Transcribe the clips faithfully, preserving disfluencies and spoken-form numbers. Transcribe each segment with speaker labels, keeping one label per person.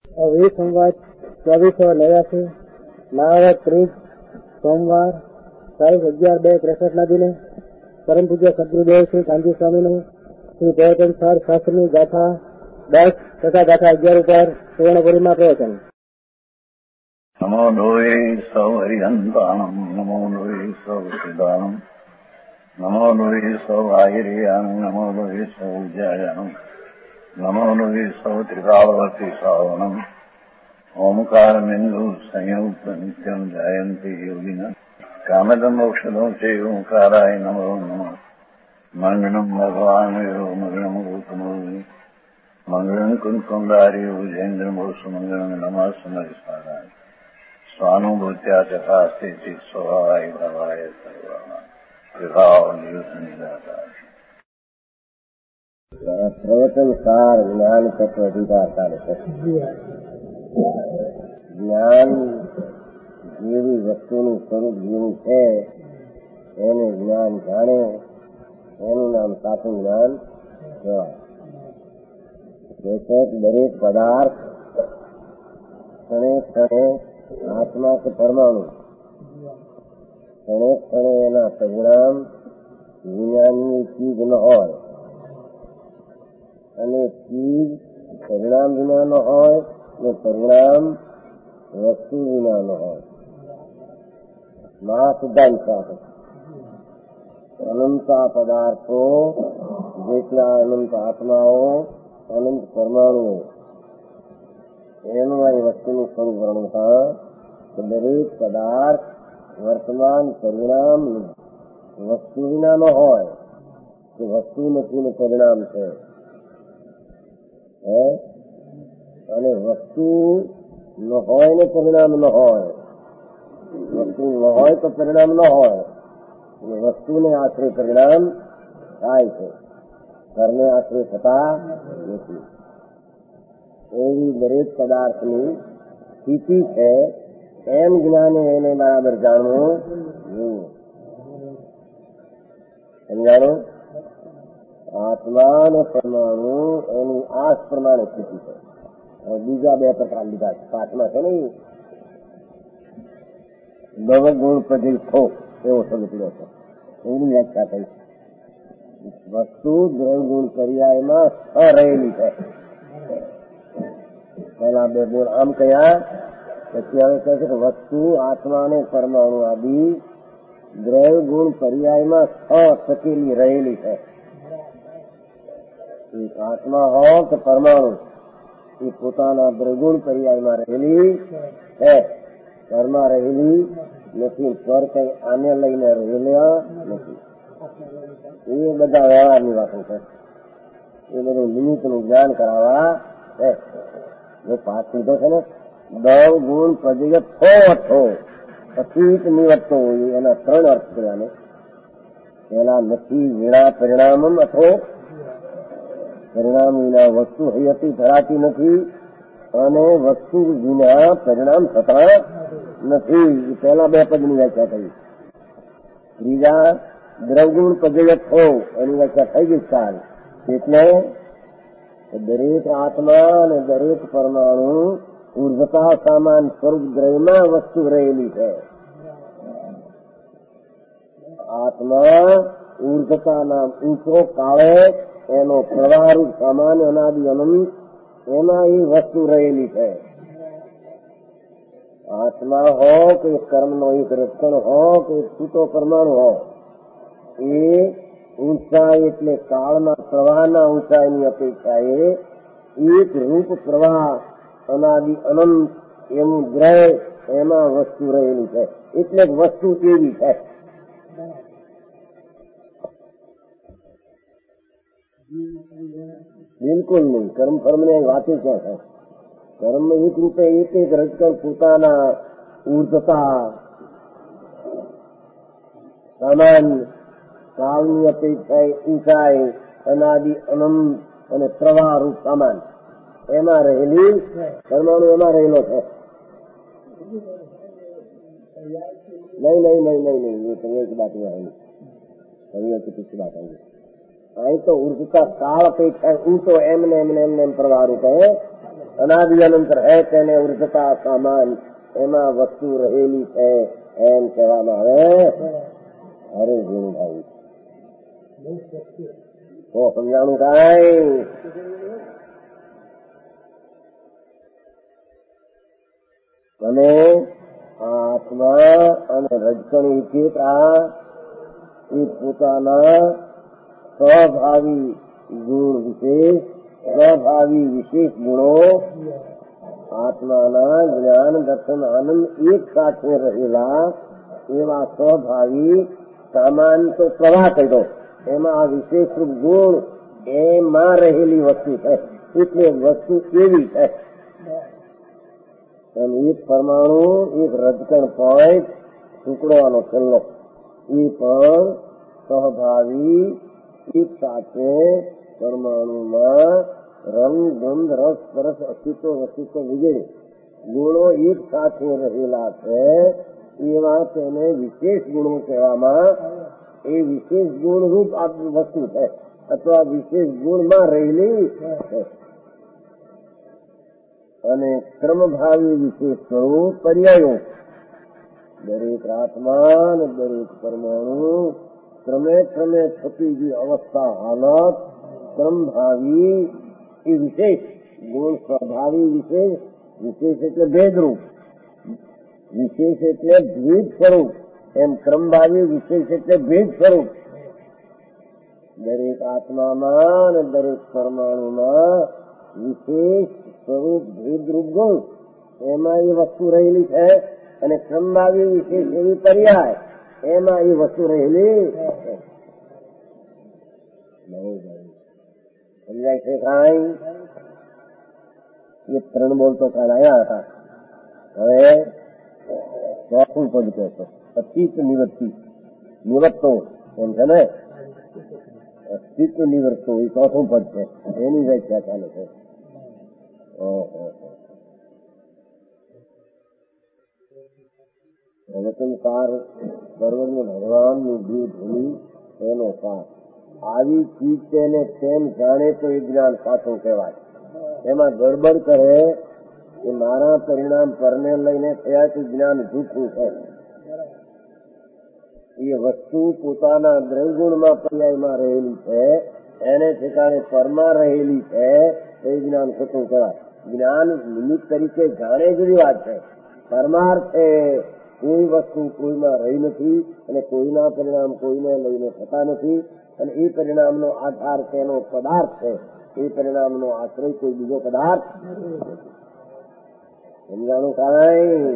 Speaker 1: વીસ સંવત ચોવીસો નેવ્યાસી નાવત ત્રીસ સોમવાર તારીખ અગિયાર બે ત્રેસઠ ના દિને પરમ પૂજ્ય સદગુરુદેવ શ્રી કાંજી સ્વામીનું શ્રી પ્રવચન સાર શાસ્ત્રની ગાથા દસ તથા ગાથા અગિયાર ઉપર સુવર્ણપુરીમાં પ્રવચન.
Speaker 2: નમો લોહે સૌ હરિહંતાણમ નમો લોહે સૌ સિદ્ધાણમ નમો લોહે સૌ આહિર્યાણમ નમો લોહે સૌ ઉજ્જાયાણમ નમો લોહે સૌ ત્રિકાવર્તી શ્રાવણમ ઓમકારમિંદુ સંયુક્ત નિત્યમ જાયંતી યોગિના કામદમ ઔષધો છે ઓંકારાય નમો નમઃ. મંગળમ ભગવાન મંગળમ ગૌતમો મંગળમ કુંકુંડારી ઉજેન્દ્રમો સુમંગળમ નમઃ સમયસ્મારાય સ્વાનુભૂત્યા ચકાસ્તે સ્વભાવાય ભવાય સર્વા વિભાવ નિદાતા.
Speaker 1: પ્રવચન સાર જ્ઞાન તત્વ અધિકાર ચાલે છે. જ્ઞાન જેવી વસ્તુનું સ્વરૂપ જેવું છે એનું જ્ઞાન જાણે એનું નામ સાચું જ્ઞાન કહેવાય. દરેક પદાર્થ ક્ષણે ક્ષણે આત્મા કે પરમાણુ ક્ષણે ક્ષણે એના પરિણામ વિજ્ઞાનની ચીજ ન હોય અને ચીજ પરિણામ વિના ન હોય ને પરિણામ વસ્તુ વિના ન હોય. મહા સિદ્ધાંત સાથે અનંત પદાર્થો જેટલા અનંત આત્માઓ અનંત પરમાણુઓ એનું આ વસ્તુનું સ્વરૂપ વર્ણતા દરેક પદાર્થ વર્તમાન પરિણામ વસ્તુ વિના ન હોય કે વસ્તુ નથી ને પરિણામ છે અને વસ્તુ ન હોય ને પરિણામ ન હોય. વસ્તુ ન હોય તો પરિણામ ન હોય અને વસ્તુને આશરે પરિણામ થાય છે, ઘરને આશરે થતા નથી. એવી દરેક પદાર્થની સ્થિતિ છે એમ જ્ઞાને એને બરાબર જાણવું જોઈએ. સમજાણું? આત્મા અને પરમાણુ એની આસ પ્રમાણે સ્થિતિ છે. બીજા બે પ્રકાર લીધા છે. પાંચમા છે ને નવગુણ પદી થો એવો શબ્દ પીડ્યો છે. એની વ્યાખ્યા થઈ. વસ્તુ દ્રવગુણ પર્યાયમાં સ રહેલી છે. પેલા બે ગુણ આમ કયા, પછી હવે કહે છે કે વસ્તુ આત્મા અને પરમાણુ આદિ દ્રવ્ય ગુણ પર્યાયમાં સ ટકેલી રહેલી છે. આત્મા હો કે પરમાણુ એ પોતાના દ્રગુણ પર્યાયમાં રહેલી છે, ઘરમાં રહેલી નથી. સ્વર કઈ આને લઈને રહેલા નથી. એ બધા વ્યવહારની વાતો છે. એ બધું નિમિત્તનું જ્ઞાન કરાવવા છે. જો પાઠ લીધો છે ને દવ ગુણ પદગત થો અથો અતીત નિવત્તો એના ત્રણ અર્થ કર્યા ને. પેલા નથી વિના પરિણામમ અથો પરિણામ વિના વસ્તુ હૈયતી ધરાતી નથી અને વસ્તુ વિના પરિણામ થતા નથી. પહેલા બે પદની વ્યાખ્યા થઈ. ત્રીજા દ્રવગુણ પદગત હો એની વ્યાખ્યા થઈ ગઈ સાલ. એટલે દરેક આત્મા અને દરેક પરમાણુ ઉર્ધતા સામાન સ્વરૂપ દ્રવ્યમાં વસ્તુ રહેલી છે. આત્મા ઉર્ધતાના ઊંચો કાળે એનો પ્રવાહરૂપ સામાન અનાદિ અનંત એમાં એ વસ્તુ રહેલી છે. આત્મા હો કે કર્મનો એક રક્ષણ હો કે છૂટો પરમાણુ હો, એ ઊંચાઈ એટલે કાળના પ્રવાહના ઊંચાઈની અપેક્ષાએ એક રૂપ પ્રવાહ અનાદિ અનંત એનું ગ્રહ એમાં વસ્તુ રહેલી છે. એટલે વસ્તુ એવી છે. બિલકુલ નહીં. કર્મ ફર્મને વાતે ક્યાં છે? કર્મ એક રૂપે એક એક રજકણ પોતાના ઉર્ધતા સામાન કાળની અપેક્ષાએ ઊંચાઈ અનાદિ અનંત અને પ્રવાહ રૂપ સામાન એમાં રહેલી પરમાણુ એમાં રહેલો છે. નહીં નહીં નહીં નહીં નહીં એ કહીએ કે બાત નહીં કહીએ કે પીછી બાત આવી. અહીં તો ઉર્ધતા કાળ અપેક્ષા ઊંચો એમને એમને એમને એમ પ્રવાહ રૂપ હે અનાદિ અનંતર હે તેને ઉર્ધતા સામાન એમાં વસ્તુ રહેલી છે એમ કહેવામાં આવે. અરે જીણભાઈ તો સમજાણું કાંઈ? અને આત્મા અને રજકણ વિચિત આ એ પોતાના સ્વભાવી ગુણ વિશેષ સ્વભાવી વિશેષ ગુણો આત્માના જ્ઞાન દર્શન આનંદ એક સાથે રહેલા એવા સ્વભાવી સામાન તો પ્રવાહ કહ્યો એમાં આ વિશેષ રૂપ ગુણ એમાં રહેલી વસ્તુ છે. એટલે વસ્તુ કેવી છે એમ એક પરમાણુ એક રજકણ પોઈન્ટ ટુકડોનો છેલ્લો એ પણ સ્વભાવી એક સાથે પરમાણુમાં રંગ ગંધ રસ પરસ અસ્તિત્વ વસ્તિત્વ વગેરે ગુણો એક સાથે રહેલા છે એવા તેને વિશેષ ગુણો કહેવામાં એ વિશેષ ગુણરૂપ આ વસ્તુ છે અથવા વિશેષ ગુણમાં રહેલી છે. અને ક્રમભાવી વિશેષ સ્વરૂપ પર્યાયો દરેક આત્મા અને દરેક પરમાણુ ક્રમે ક્રમે થતી જે અવસ્થા હાલત ક્રમભાવી એ વિશેષ ગુણ સ્વભાવી વિશેષ વિશેષ એટલે ભેદરૂપ વિશેષ એટલે દ્વિજ સ્વરૂપ એમ ક્રમભાવી વિશેષ એટલે ભેદ સ્વરૂપ દરેક આત્મામાં અને દરેક પરમાણુમાં વિશેષ સ્વરૂપ ભેદરૂપ ગુણ એમાં એ વસ્તુ રહેલી છે. અને ક્રમભાવી વિશેષ એવી પર્યાય એમાં એ વસ્તુ રહેલી છે. સમજાય છે કાંઈ? એ ત્રણ બોલ તો કાલ આવ્યા હતા. હવે ચોથું પદ કહે છે અતિત નિવૃત્તિ નિવૃત્તો એમ છે ને અસ્તિત્વ નિવૃત્તો એ ચોથું પદ છે એની વ્યાખ્યા ચાલે છે. વચનકાર સર્વજ્ઞ ભગવાનની જીવ ભૂમિ એનો સાર આવી ચીજ તેને તેમ જાણે તો એ જ્ઞાન સાચું કહેવાય. એમાં ગડબડ કરે કે મારા પરિણામ પરને લઈને થયા તે જ્ઞાન જૂઠું છે. એ વસ્તુ પોતાના દ્રવ્યગુણમાં પર્યાયમાં રહેલી છે એને ઠેકાણે પરમાં રહેલી છે એ જ્ઞાન ખોટું કહેવાય. જ્ઞાન નિમિત્ત તરીકે જાણે જુદી વાત છે. પરમાર્થે કોઈ વસ્તુ કોઈમાં રહી નથી અને કોઈના પરિણામ કોઈને લઈને થતા નથી અને એ પરિણામનો આધાર તેનો પદાર્થ છે. એ પરિણામનો આશ્રય કોઈ બીજો પદાર્થ સમજાણું કાંઈ?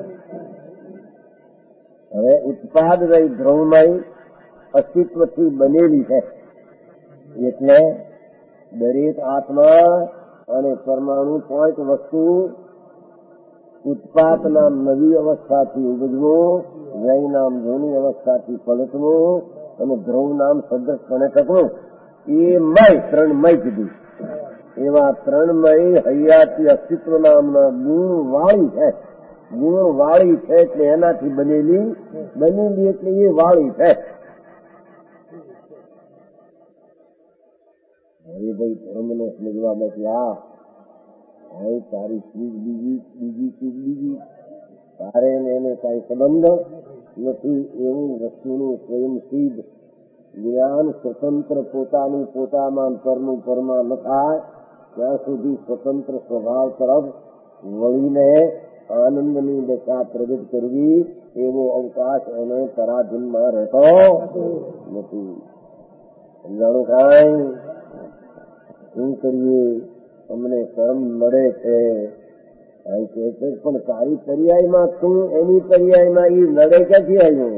Speaker 1: હવે ઉત્પાદ વય ધ્રુવમય અસ્તિત્વથી બનેલી છે એટલે દરેક આત્મા અને પરમાણુ પોઈન્ટ વસ્તુ ઉત્પાદ નામ નવી અવસ્થાથી ઉગજવું વય નામ જૂની અવસ્થાથી પલટવું અને ધ્રુવ નામ સદ્રશપણે ટકવું એ મય ત્રણમય કીધું. એવા ત્રણમય હૈયાથી અસ્તિત્વ નામના ગુણ વાળી છે. ગુણ વાળી છે એટલે એનાથી બનેલી બનેલી એટલે એ વાળી છે. હવે ભાઈ ધર્મને સમજવા માટે આ હવે તારી ચીજ બીજી બીજી ચીજ બીજી તારે એને કઈ સંબંધ નથી એવું વસ્તુનું સ્વયં સિદ્ધ જ્ઞાન સ્વતંત્ર પોતાનું પોતામાં પરનું પરમાં ન થાય ત્યાં સુધી સ્વતંત્ર સ્વભાવ તરફ વળીને આનંદની દશા પ્રગટ કરવી એવો અવકાશ એને પરાધીનમાં રહેતો નથી. સમજાણું કાંઈ? શું કરીએ? અમને કર્મ મળે છે પણ તારી પર્યાયમાં તું એની પર્યાયમાં એ નડે ક્યાંથી આવ્યું?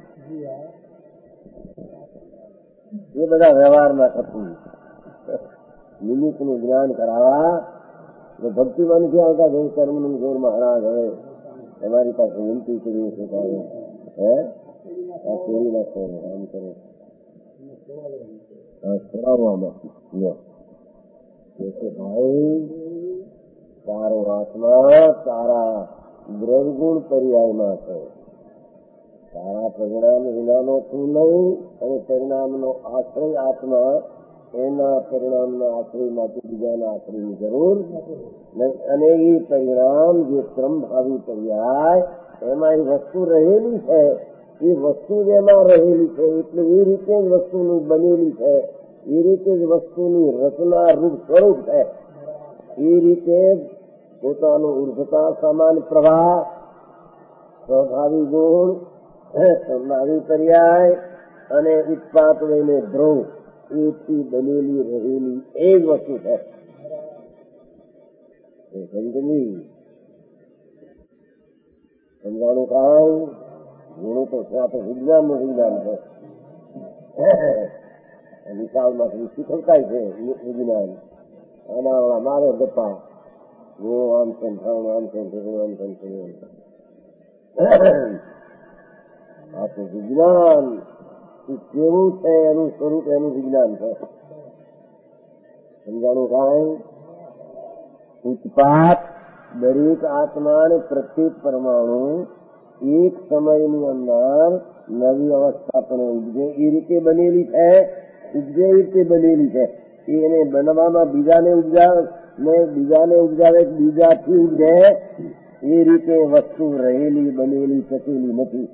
Speaker 1: એ બધા વ્યવહારમાં થતું નિમિત્તનું જ્ઞાન કરાવવા ભક્તિમાં નથી આવતા. જય કર્મનું જોર મહારાજ હવે તમારી પાસે વિનંતી કરીએ છીએ હે આ ચોરી નાખો આમ કરો છોડાવવામાં ભાઈ તારો આત્મા તારા દ્રવગુણ પર્યાયમાં છે. તારા પરિણામ વિનાનો તું નહીં અને પરિણામનો આશ્રય આત્મા એના પરિણામના આશ્રયમાંથી બીજાના આશ્રયની જરૂર નહીં. અને એ પરિણામ જે ક્રમભાવી પર્યાય એમાં એ વસ્તુ રહેલી છે, એ વસ્તુ જ એમાં રહેલી છે, એટલે એ રીતે જ વસ્તુની બનેલી છે, એ રીતે જ વસ્તુની રચના રૂપ સ્વરૂપ છે. એ રીતે પોતાનું ઉર્ધતા સમાન પ્રવાહ, સ્વભાવી ગુણ, સંભાવી પર્યાય અને ઉત્પાત વયને ધ્રુવ એથી બનેલી રહેલી એ જ વસ્તુ છે. સમજાણું કાંઈ ગુણું તો છે, આ તો વિજ્ઞાન નું વિજ્ઞાન છે. વિશાળમાંથી શીખવતા છે વિજ્ઞાન. આના વાળા મારે ગપ્પા ગુણો આમ છે, આમ છે, આમ છે. આ તો વિજ્ઞાન કેવું છે એનું સ્વરૂપ, એનું વિજ્ઞાન છે. સમજાણું કાંઈ? ઉત્પાત દરેક આત્મા અને પ્રત્યેક પરમાણુ એક સમયની અંદર નવી અવસ્થા પણ ઉપજે એ રીતે બનેલી છે, ઉપજે એ રીતે બનેલી છે. એને બનવામાં બીજાને ઉપજાવે ને બીજાને ઉપજાવે બીજાથી ઉપજે એ રીતે વસ્તુ રહેલી બનેલી શકેલી નથી.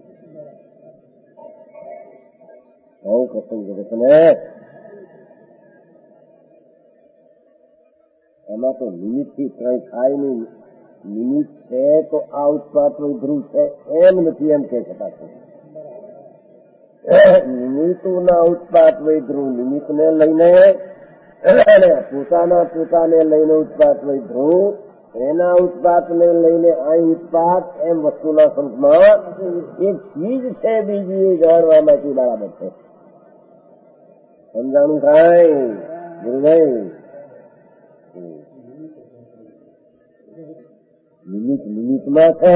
Speaker 1: બહુ પસંદ કરે ને એમાં તો નિમિત્તથી કઈ થાય નહીં. નિમિત્ત છે તો આ ઉત્પાત ધ્રુવ છે એમ નથી એમ કહી શકાશે. નિમિત્તના ઉત્પાત વય ધ્રુવ નિમિત્તને લઈને પોતાના પોતાને લઈને ઉત્પાત વય ધ્રુવ, એના ઉત્પાતને લઈને આ ઉત્પાત એમ વસ્તુના સંતમાં એક ચીજ છે, બીજી એ જાણવામાંથી બરાબર છે. સમજાણું કાંઈ ગુરુભાઈ? નિમિત્ત નિમિત્તમાં છે,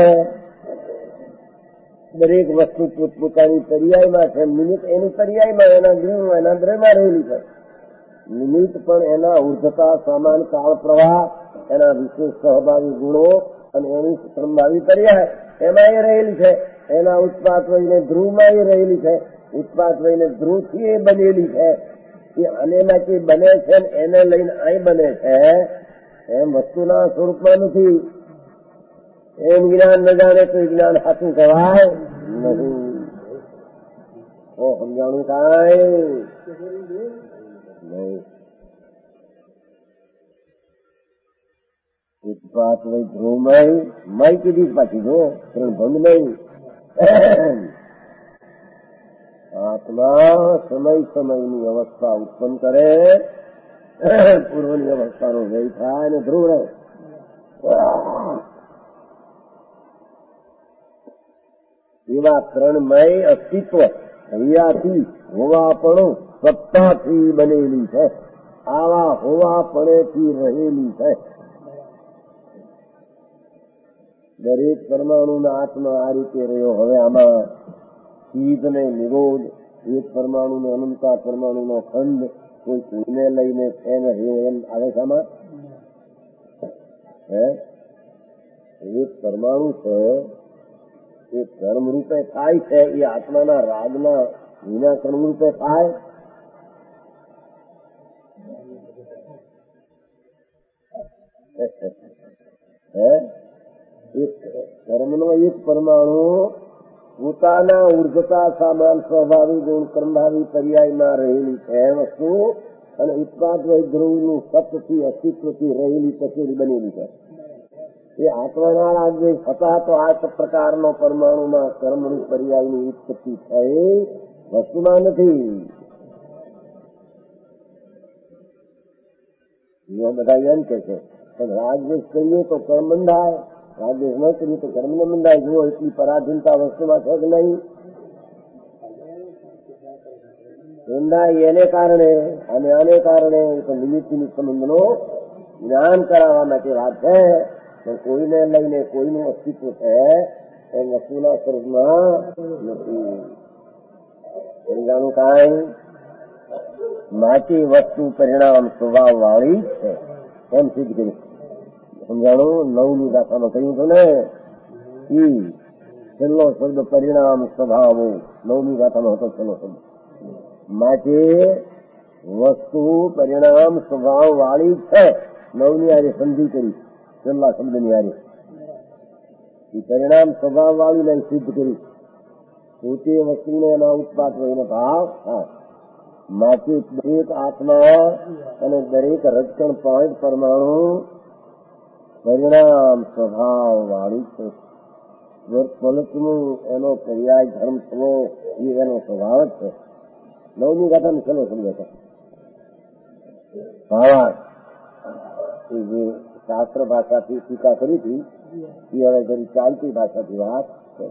Speaker 1: દરેક વસ્તુ પોતપોતાની પર્યાયમાં છે. નિમિત્ત એની પર્યાયમાં, એના ગૃહમાં, એના દ્રવ્યમાં રહેલી છે. નિમિત્ત પણ એના ઉર્ધતા સમાન કાળ પ્રવાહ, એના વિશેષ સહભાગી ગુણો અને એની સંભાવી પર્યાય એમાં એ રહેલી છે. એના ઉત્પાત વયને ધ્રુવમાં એ રહેલી છે. ઉત્પાત વયને ધ્રુવથી એ બનેલી છે. એ આનેમાંથી બને છે એને લઈને અહીં બને છે એમ વસ્તુના સ્વરૂપમાં નથી. એમ જ્ઞાન ન જાણે તો જ્ઞાન સાચું કહેવાય નહીં. ઓ સમજાણું કાંઈ નહીં. ઉત્પાત વય ધ્રુવમય મય કીધી પાછી જો ત્રણ ભંગ નહીં. આત્મા સમય સમયની અવસ્થા ઉત્પન્ન કરે, પૂર્વની અવસ્થાનો વ્યય થાય અને ધ્રુવ રહે. એવા ત્રણમય અસ્તિત્વ હૈયાથી હોવાપણું સત્તાથી બનેલી છે. આવા હોવાપણેથી રહેલી છે. દરેક પરમાણુના આત્મા આ રીતે રહ્યો. હવે આમાં શીત ને નિરોધ, એક પરમાણુને અનંતા પરમાણુનો ખંડ કોઈ કોઈને લઈને છે ને રહ્યો એમ આવે છે. આમાં હે એક પરમાણુ છે એ કર્મ રૂપે થાય છે, એ આત્માના રાગના વિના કર્મ રૂપે થાય. હે એક કર્મનો એક પરમાણુ પોતાના ઉર્ધતા સામાન સ્વભાવી ગુણ કર્મભાવી પર્યાયમાં રહેલી છે વસ્તુ, અને ઉત્પાદ વય ધ્રુવનું સત્યથી અસ્તિત્વથી રહેલી કચેરી બનેલી છે. એ આત્માના રાજ્ય થતા તો આ પ્રકારનો પરમાણુમાં કર્મરૂપ પર્યાયની ઉત્પત્તિ થઈ વસ્તુમાં નથી. બધા એમ કે છે પણ રાજદ્વેષ કરીએ તો કર્મ બંધાય, રાજદ્વેષ ન કરીએ તો કર્મ ન બંધાય. જુઓ એટલી પરાધીનતા વસ્તુમાં છે કે નહીં? બંધાય એને કારણે અને આને કારણે નિમિત્તની સંબંધનો જ્ઞાન કરાવવા માટે વાત છે. પણ કોઈને લઈને કોઈનું અસ્તિત્વ છે એ વસ્તુના સ્વરૂપમાં નથી. સમજાણું કાંઈ? માટી વસ્તુ પરિણામ સ્વભાવ વાળી છે એમ સિદ્ધ કર્યું. સમજાણું? નવમી ગાથામાં કહ્યું હતું ને ઈ છેલ્લો શબ્દ પરિણામ સ્વભાવો નવમી ગાથામાં હતો છેલ્લો શબ્દ. માટે વસ્તુ પરિણામ સ્વભાવ વાળી છે. નવની હારે સંધિ કરી છેલ્લા શબ્દની હારે એ પરિણામ સ્વભાવ વાળી નહીં સિદ્ધ કરી. પોતે વસ્તુને એના ઉત્પાદ રહીને ભાવ. હા, માટે દરેક આત્મા અને દરેક રજકણ પોઈન્ટ પરમાણુ પરિણામ સ્વભાવ વાળી છે. પલટનું એનો પર્યાય ધર્મ થવો એ એનો સ્વભાવ જ છે. નવમી ગાથાને છેલ્લો સમજો હતો. હા, એ જે શાસ્ત્ર ભાષાથી ટીકા કરી હતી એ હવે ઘણી ચાલતી ભાષાથી વાત છે.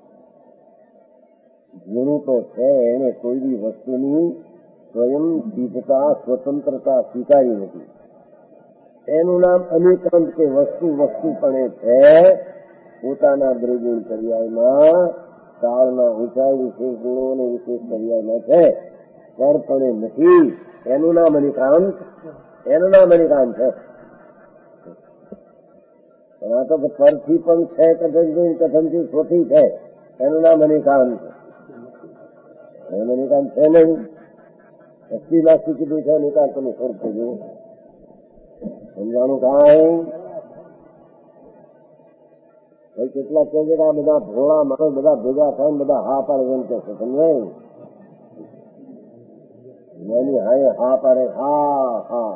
Speaker 1: જેનું તો છે એને કોઈ બી વસ્તુની સ્વયં સિદ્ધતા સ્વતંત્રતા સ્વીકારી નથી. એનું નામ અનેકાંત કે વસ્તુ વસ્તુપણે છે. પોતાના દ્રવ્યગુણ પર્યાયમાં કાળના ઊંચાઈ વિશેષ ગુણો અને વિશેષ પર્યાયમાં છે, પરપણે નથી. એનું નામ અનેકાંત, એનું નામ અનેકાંત છે. પણ આ તો પરથી પણ છે, કથનથી કથનથી સ્વથી છે. એનું નામ અનેકાંત. એમ અનેકાંત છે નહીં. અસ્તી નાસ્તી કીધું છે અનેકાંત તમે સ્વરૂપ થયું સમજાણું કાંઈ. કેટલાક કહે છે કે આ બધા ભોળા માણસ બધા ભેગા થાય ને બધા હા પાડે એમ કે છે. સમજાય એની હાય હા પાડે. હા હા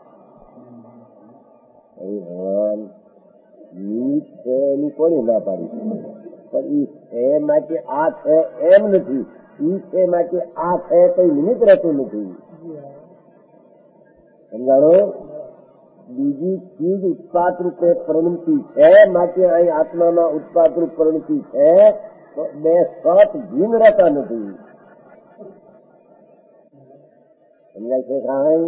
Speaker 1: ભગવાન ઈ છે એની કોની ના પાડી? પણ ઈ છે માટે આ છે એમ નથી. ઈ છે માટે આ છે કઈ નિમિત્ત રહેતું નથી. સમજાણો? બીજી ચીજ ઉત્પાદ રૂપે પરિણતિ છે માટે અહીં આત્મામાં ઉત્પાદ રૂપ પરિણતિ છે તો બે સત ભીન રહેતા નથી. સમજાય છે કાંઈ?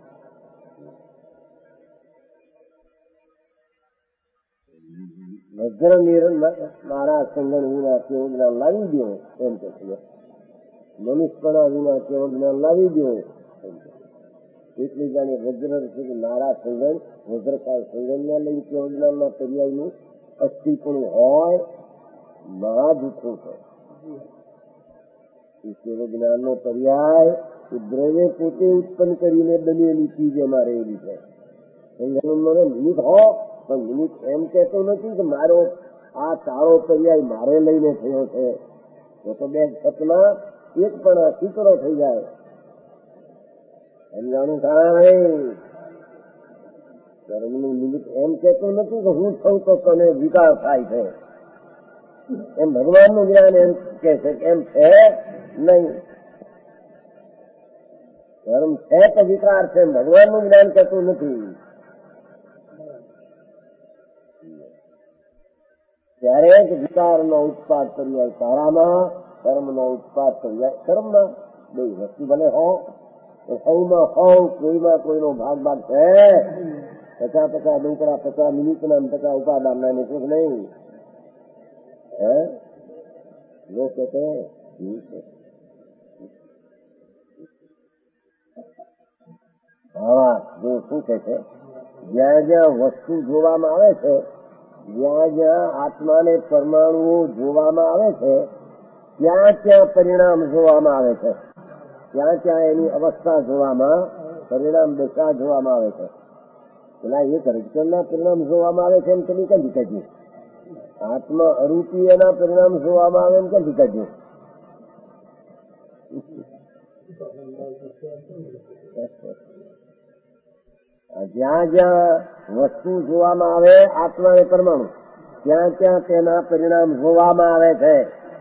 Speaker 1: વજ્ર નિર મારા સંગણ વિના કેવું જ્ઞાન લાવી દો એમ કે છે. મનુષ્યપણા વિના કેવું જ્ઞાન લાવી દો એમ કે. એટલી જાણે વજ્ર છે મારા સંગણ વજ્રકાળ સંગણને લઈ કેવું જ્ઞાનના પર્યાયનું અસ્થિપણું હોય મહા જૂઠું છે. એ કેવું જ્ઞાનનો પર્યાય દ્રવ્ય પોતે ઉત્પન્ન કરીને બનેલી ચીજ એમાં રહેલી છે. સંગણનો નિમિત્ત હો પણ નિમિત્ત એમ કહેતો નથી કે મારો આ તારો પર્યાય મારે લઈને થયો છે. તો તો બે સતના એક પણ સ્વીકારો થઈ જાય. સમજાણું કાંઈ? કર્મનું નિમિત્ત એમ કહેતો નથી કે હું થઉં તો તને વિકાર થાય છે. એમ ભગવાનનું જ્ઞાન એમ કે છે કે એમ છે નહીં. કર્મ છે તો વિકાર છે. ભગવાનનું જ્ઞાન કહેતું નથી. ત્યારે જ વિકારનો ઉત્પાદ પર્યાય તારામાં, કર્મનો ઉત્પાદ પર્યાય કર્મમાં. બે વસ્તુ ભલે હો સૌમાં હોવ કોઈમાં કોઈનો ભાગ ભાગ છે. પચાસ પચાસ ડુંકડા પચાસ મિનિટના પચાસ ઉપાદાનના ને કુછ નહીં. હે લો કે હા જો શું કે છે, જ્યાં જ્યાં વસ્તુ જોવામાં આવે છે, જ્યાં જ્યાં આત્માને પરમાણુઓ જોવામાં આવે છે, ત્યાં ત્યાં પરિણામ જોવામાં આવે છે. ત્યાં ત્યાં એની અવસ્થા જોવામાં, પરિણામ દશા જોવામાં આવે છે. પેલા એક રજકણના પરિણામ જોવામાં આવે છે એમ તમે ક્યાંથી કહેજો? આત્મા અરૂપી એના પરિણામ જોવામાં આવે એમ ક્યાંથી કહેજો? જ્યાં જ્યાં વસ્તુ જોવામાં આવે આત્માને પરમાણુ, ત્યાં ત્યાં તેના પરિણામ જોવામાં આવે છે.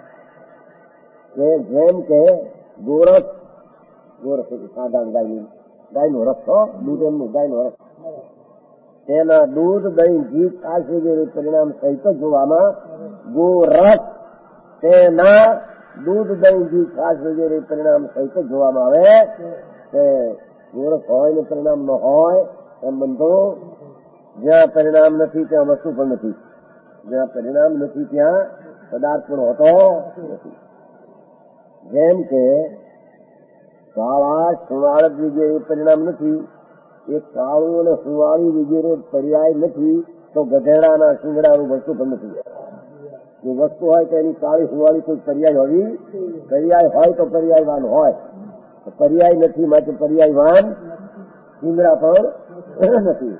Speaker 1: જેમ કે ગોરસ, ગોરસ સાધારણ ગાયનું ગાયનો રસ્તો દૂધ એમનું ગાયનો રસ્તો, તેના દૂધ દહીં ઘી છાશ વગેરે પરિણામ સહિત જોવામાં ગોરસ, તેના દૂધ દહીં ઘી છાશ વગેરે પરિણામ સહિત જોવામાં આવે છે. ગોરસ હોય ને પરિણામ ન હોય એમ બંધો. જ્યાં પરિણામ નથી ત્યાં વસ્તુ પણ નથી. જ્યાં પરિણામ નથી ત્યાં પદાર્થ પણ હોતો નથી. જેમ કે કાળા સુવાળ વગેરે પરિણામ નથી, એ કાળું અને સુવાળી વગેરે પર્યાય નથી, તો ગધેડાના શિંગડાનું વસ્તુ પણ નથી. જો વસ્તુ હોય તો એની કાળી સુવાળી કોઈ પર્યાય હોવી, પર્યાય હોય તો પર્યાયવાન હોય. પર્યાય નથી, માટે પર્યાયવાન ઇન્દ્રા પણ નથી.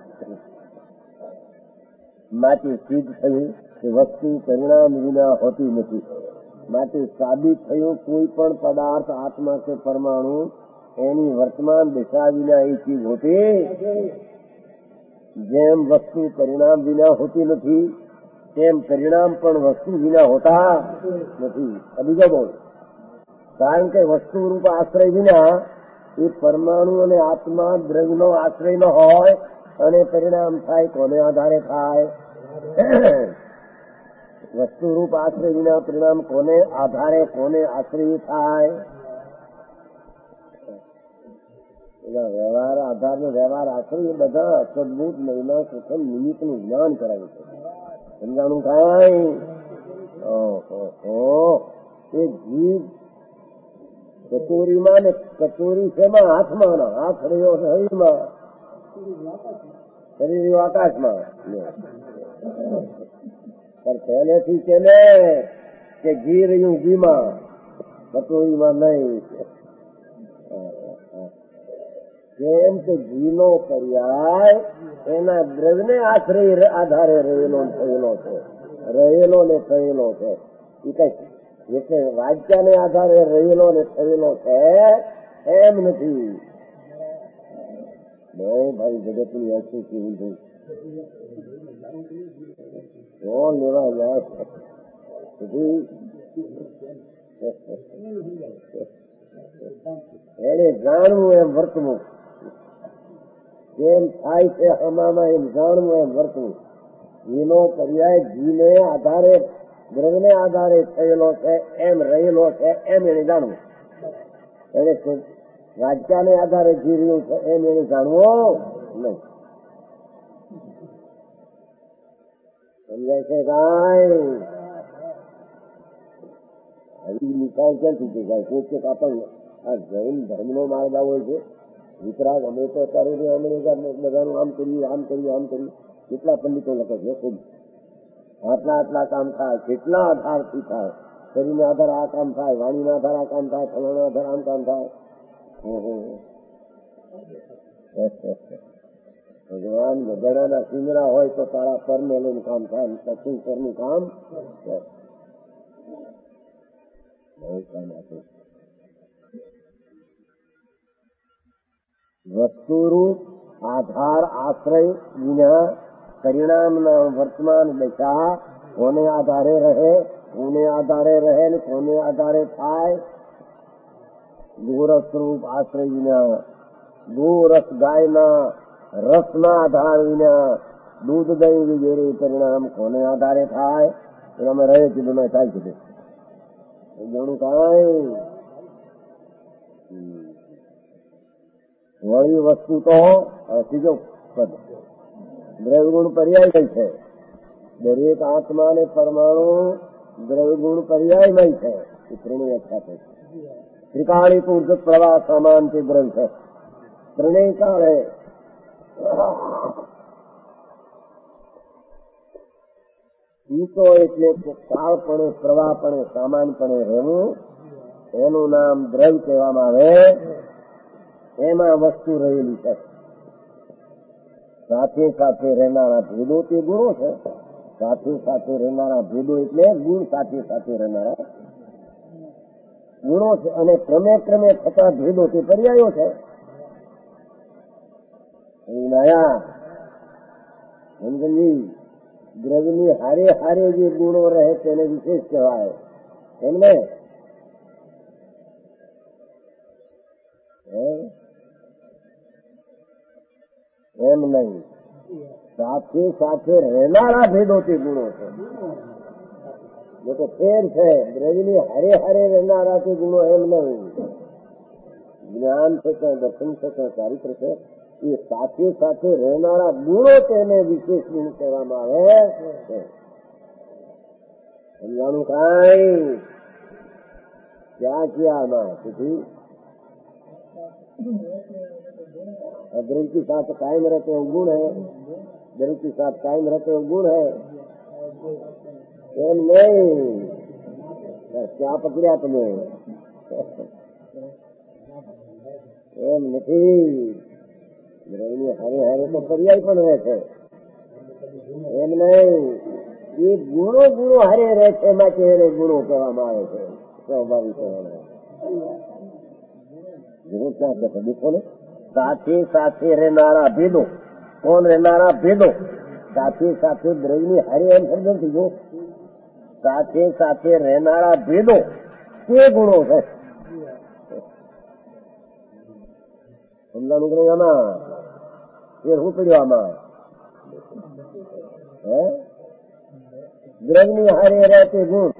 Speaker 1: માટે સિદ્ધ થયું કે વસ્તુ પરિણામ વિના હોતી નથી. માટે સાબિત થયું કોઈ પણ પદાર્થ, આત્મા કે પરમાણુ એની વર્તમાન દિશા વિના એ ચીજ હોતી. જેમ વસ્તુ પરિણામ વિના હોતી નથી, તેમ પરિણામ પણ વસ્તુ વિના હોતા નથી. બીજો બોલ, કારણ કે વસ્તુ રૂપ આશ્રય વિના એ પરમાણુ અને આત્મા દ્રવ્યનો આશ્રય ન હોય અને પરિણામ થાય કોને આધારે થાય? વસ્તુ રૂપ આશ્રય વિના પરિણામ કોને આધારે, કોને આશ્રય થાય? વ્યવહાર આધાર ને વ્યવહાર આશ્રય બધા અસદભૂત મહિમા સુખમ નિમિત્ત નું જ્ઞાન કરાવે છે. સમજાણું કાંઈ? એ જીવ કચોરીમાં ને કચોરી શેમાં? હાથમાં. હાથ રહ્યો શરીરમાં, શરીર આકાશમાં. પણ પહેલેથી છે ને કે ઘી રહ્યું ઘીમાં, કચોરીમાં નહીં. કેમ કે ઘીનો પર્યાય એના દ્રવ્યને આશ્રય આધારે રહેલો થયેલો છે, રહેલો ને થયેલો છે. એ કઈ એટલે વાક્યને આધારે રહેલો ને થયેલો છે એમ નથી. બહુ ભાઈ જગતની આખી કેવી થઈ કોણ લેવા જાય? એને જાણવું એમ વર્તવું, જેમ થાય છે હમામાં એમ જાણવું એમ વર્તવું. ઘીનો પર્યાય ઘીને આધારે, દ્રવ્યને આધારે થયેલો છે એમ રહેલો છે એમ એને જાણવું. એને વાક્યાને આધારે ઘી રહ્યું છે એમ એને જાણવું નહીં. સમજાય છે કાંઈ? આવી નિકાલ ક્યાંથી થઈ જાય? કોઈ એક આપણને આ જૈન ધર્મનો માર્ગ આવો છે. વિતરાગ અમે તો અત્યારે અમે બધાનું આમ કર્યું, આમ કર્યું, આમ કર્યું. કેટલા પંડિતો લખે છે ખૂબ આટલા આટલા કામ થાય, કેટલા આધારથી થાય. શરીરના આધાર આ કામ થાય, વાણીના આધાર આ કામ થાય, ફલાણા આધાર આમ કામ થાય. ભગવાન ગધેડાના સિંગડા હોય તો તારા પર મેલેનું કામ થાય, પછી પરનું કામ બહુ કામ આપે. વસ્તુરૂપ આધાર આશ્રય વિના પરિણામના વર્તમાન દશા કોને આધારે રહે, કોને આધારે રહે ને કોને આધારે થાય? ગોરસ રૂપ આશ્રય વિના, ગોરસ ગાયના રસના આધાર વિના દૂધ દહીં વગેરે પરિણામ કોને આધારે થાય? એનામાં રહે કીધું ના થાય કીધું જાણું કાંઈ? વળી વસ્તુ તો ત્રીજો પદ દ્રવ્યગુણ પર્યાય કઈ છે? દરેક આત્મા ને પરમાણુ દ્રવ્યગુણ પર્યાયમય છે. એ ત્રણેય અચ્છા છે. ત્રિકાળી પૂર્ત પ્રવાહ સમાન તે દ્રવ્ય છે. ત્રણેય કાળે ઈતો એટલે કાળપણે, પ્રવાહપણે, સામાનપણે રહેવું એનું નામ દ્રવ્ય કહેવામાં આવે. એમાં વસ્તુ રહેલી છે. સાથે સાથે રહેનારા ભેદો તે ગુણો છે. સાથે સાથે રહેનારા ભેદો એટલે ગુણ સાથે સાથે રહેનારા ગુણો છે. અને ક્રમે ક્રમે થતા ભેદો તે પર્યાયો છે. નયા સમજી દ્રવ્યની હારે હારે જે ગુણો રહે તેને વિશેષ કહેવાય. એમને એમ નહીં, સાથે સાથે રહેનારા ભેદો તે ગુણો છે. જો તો ફેર છે. દ્રવ્યની હારે હારે રહેનારા તે ગુણો એમ નહીં. જ્ઞાન છે કે દર્શન છે કે ચારિત્ર છે, એ સાથે સાથે રહેનારા ગુણો તેને વિશેષ ગુણ કહેવામાં આવે છે. સમજાણું કાંઈ? ક્યાં ક્યાંમાં સુધી द्रव्य के साथ कायम रहते हुए गुण है, द्रव्य के साथ कायम रहते हुए गुण है. एम नहीं क्या पकड़ा तुम्हें? એમ નથી. દ્રવ્યની હારે હારે તો પર્યાય પણ રહે છે. એમ નહીં, એ ગુણો ગુણો હારે રહે છે, માટે એને ગુણો કહેવામાં આવે છે. સ્વાભાવિક ગુણો ક્યાં છે દેખો ને. સાથે સાથે રહેનારા ભેદો. કોણ રહેનારા ભેદો? સાથે સાથે દ્રવ્યની હારે એમ શબ્દ નથી. જો સાથે સાથે રહેનારા ભેદો તે ગુણો છે. સમજાણું કે આમાં ફેર શું પડ્યો? આમાં હે દ્રવ્યની હારે રહે તે ગુણ.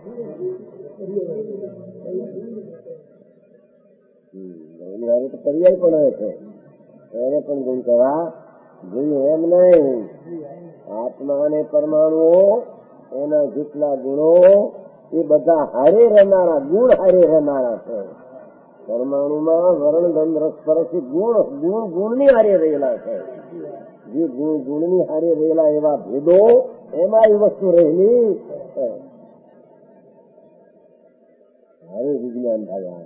Speaker 1: દ્રવ્યની હારે તો પર્યાય પણ હોય છે, એને પણ ગુણ કહેવા જોઈએ. એમ નહીં, આત્મા અને પરમાણુઓ એના જેટલા ગુણો એ બધા હારે રહેનારા ગુણ હારે રહેનારા છે. પરમાણુમાં વર્ણ ગંધ રસ સ્પર્શી ગુણ ગુણ ગુણની હારે રહેલા છે. જે ગુણ ગુણની હારે રહેલા એવા ભેદો એમાં એ વસ્તુ રહેલી હારે વિજ્ઞાન થયા.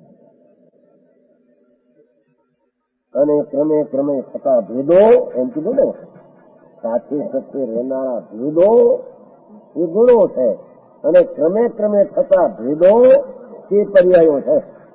Speaker 1: અને ક્રમે ક્રમે થતા ભેદો એમ કીધું ને, સાથે સાથે રહેનારા ભેદો એ ગુણો છે. અને ક્રમે ક્રમે થતા ભેદો તે પર્યાયો છે.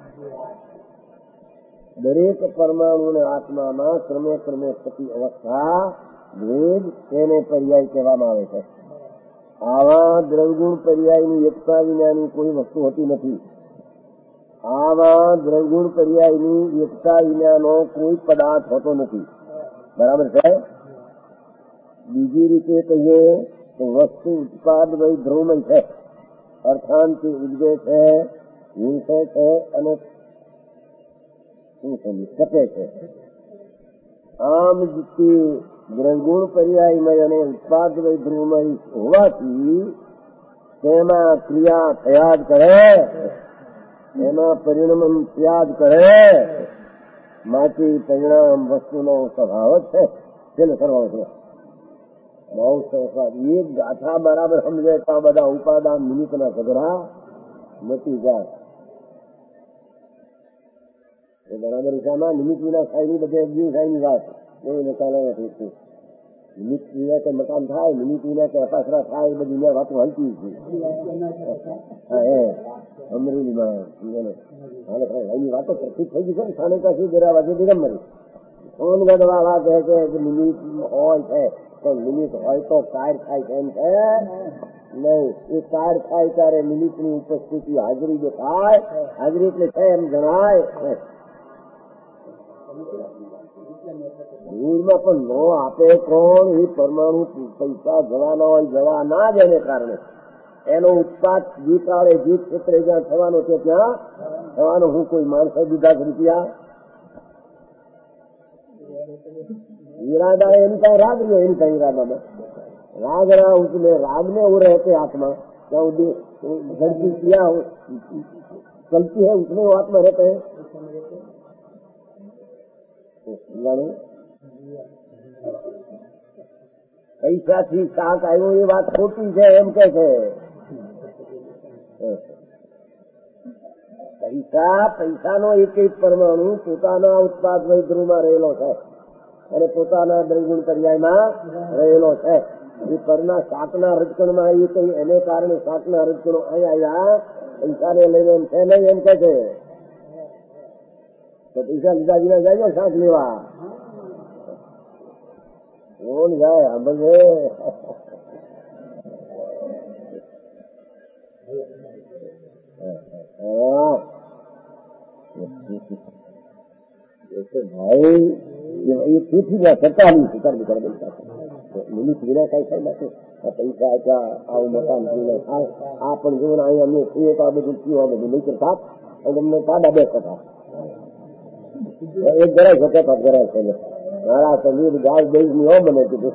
Speaker 1: દરેક પરમાણુ અને આત્મામાં ક્રમે ક્રમે થતી અવસ્થા ભેદ તેને પર્યાય કહેવામાં આવે છે. આવા દ્રવગુણ પર્યાયની એકતા વિનાની કોઈ વસ્તુ હોતી નથી. આવા દ્રવગુણ પર્યાયની એકતા વિનાનો કોઈ પદાર્થ હોતો નથી. બરાબર છે. બીજી રીતે કહીએ તો વસ્તુ ઉત્પાદ વય ધ્રુવમય છે. અર્થાંતિ ઉદ્ગે છે, હિંસે છે અને કપે છે. આમ રીતે દ્રવગુણ પર્યાયમય અને ઉત્પાદ વય ધ્રુવમય હોવાથી તેમાં ક્રિયા થયા જ કરે, એમાં પરિણામ થયા જ કરે. માંથી પરિણામ વસ્તુનો સ્વભાવ જ છે. તેને સરવાળો છે. બહુ સરસ. એક ગાથા બરાબર સમજે તો આ બધા ઉપાદાન નિમિત્તના ઝઘડા મટી જાય. એ બરાબર ઈશામાં નિમિત્ત વિના સાઈની બધે એકદમ સાઈની વાત કોઈને ચાલે નથી. નિમિત્ત વિના કે મકાન થાય, નિમિત્ત વિના કે અપાસરા થાય, એ બધી વાતો હલતી છે. હા એ અમરેલીમાં એની વાતો પ્રતિક થઈ ગઈ છે ને. સ્થાનિક ગેરાવાથી દિગંબરી ફોન ગઢવા વાત કહે છે નિમિત્ત હોય છે, તો નિમિત્ત હોય તો કાર્ય થાય છે એમ છે નહીં. એ કાર્ય થાય ત્યારે નિમિત્તની ઉપસ્થિતિ હાજરી દેખાય. હાજરી એટલે છે એમ જણાય. ભૂલમાં પણ નો આપે કોણ? એ પરમાણુ પૈસા જવાના હોય જવા ના જ એને કારણે એનો ઉત્પાદ જે કાળે જે ક્ષેત્રે જ્યાં થવાનો છે ત્યાં થવાનો. હું કોઈ માણસો દીધા રૂપિયા ઈરાદા એની કઈ રાગ રહ્યો, એની કઈ ઈરાદામાં રાગ रहा उसमें, राग में वो रहते आत्मा क्या घर की क्रिया चलती है उसमें वो आत्मा रहते हैं. પૈસાથી શાક આવ્યો એ વાત ખોટી છે એમ કે છે. પૈસા પૈસાનો એક એક પરમાણુ પોતાના ઉત્પાદ વૈદ્રુમાં રહેલો છે અને પોતાના દ્રવ્યગુણ પર્યાયમાં રહેલો છે. એ પરના શાકના રજકણમાં આવી કઈ એને કારણે શાકના રજકણો અહીંયા આવ્યા પૈસાને લઈને એમ છે નહીં એમ કે છે. તો પૈસા લીધા વિના જાય શાક લેવા કોણ જાય? સાંભળે ભાઈ એ પૂછી ગયા સરકાર ની સરકાર બિચાર બનતા મિનિટ વિના કઈ થાય નથી. પૈસા આપ્યા આવું મકાન પીને થાય આ પણ જોવું અહીંયા અમે છીએ તો આ બધું થયું આ બધું નહીં કરતા અને અમને પાડા બે કરતા એક જરાય શકે તો જરાય છે મારા સંગીત ગાય દઈ ની હો બને કીધું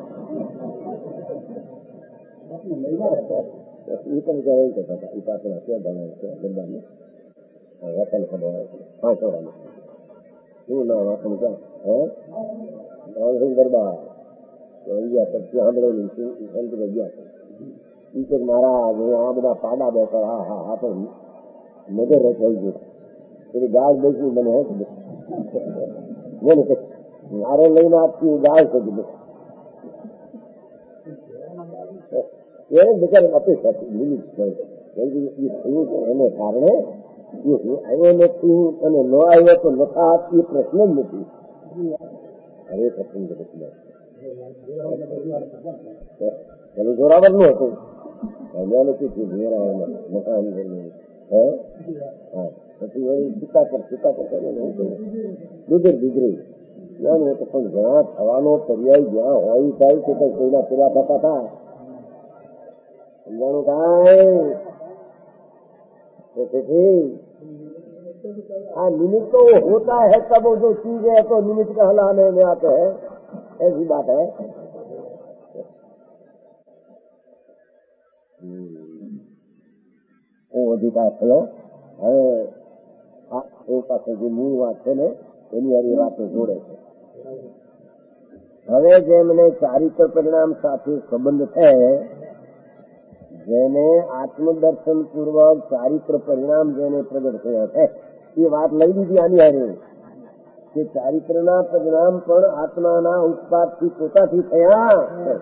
Speaker 1: એ પણ જવાય કરતા એ પાસે હત્યા બનાવે છે ગરબાને વતન ખબર પાંચોડામાં શું ના વાસણ ક્યાં હે ગરબા ગયા પછી સાંભળેલું સંત ગયા છે મારા આ બધા પાડા બેઠા હા હા હા તો નજર થઈ ગયું પેલી ગાય બેસી બને બોલે મારે લઈને આપતી ગાય છે કીધું એને બિચારી અપેક્ષા મિલી થયું છે એને કારણે આવ્યો નથી અને ન આવ્યો તો નતા એ પ્રશ્ન જ નથી. હવે પ્રસંગ પેલું જોરાવર નું હતું અહીંયા નથી મકાન હા પછી એ ટીકા પર ટીકા પર ગુજર ગુજરી જ્યાં તો પણ જ્યાં થવાનો પર્યાય જ્યાં હોય થાય કે કઈ કોઈના પેલા થતા થાય સમજાણું થાય. हाँ निमित्त तो होता है तब जो चीज है तो निमित्त कहलाने में आते हैं, ऐसी बात है. वो अधिकार થયો. હવે એ પાસે જે મૂળ વાત છે ને એની હારી વાતો જોડે છે. હવે જેમને ચારિત્ર પરિણામ સાથે સંબંધ છે, જેને આત્મદર્શન પૂર્વક ચારિત્ર પરિણામ જેને પ્રગટ થયા છે એ વાત લઈ દીધી આની હારે કે ચારિત્રના પરિણામ પણ આત્માના ઉત્પાદથી પોતાથી થયા.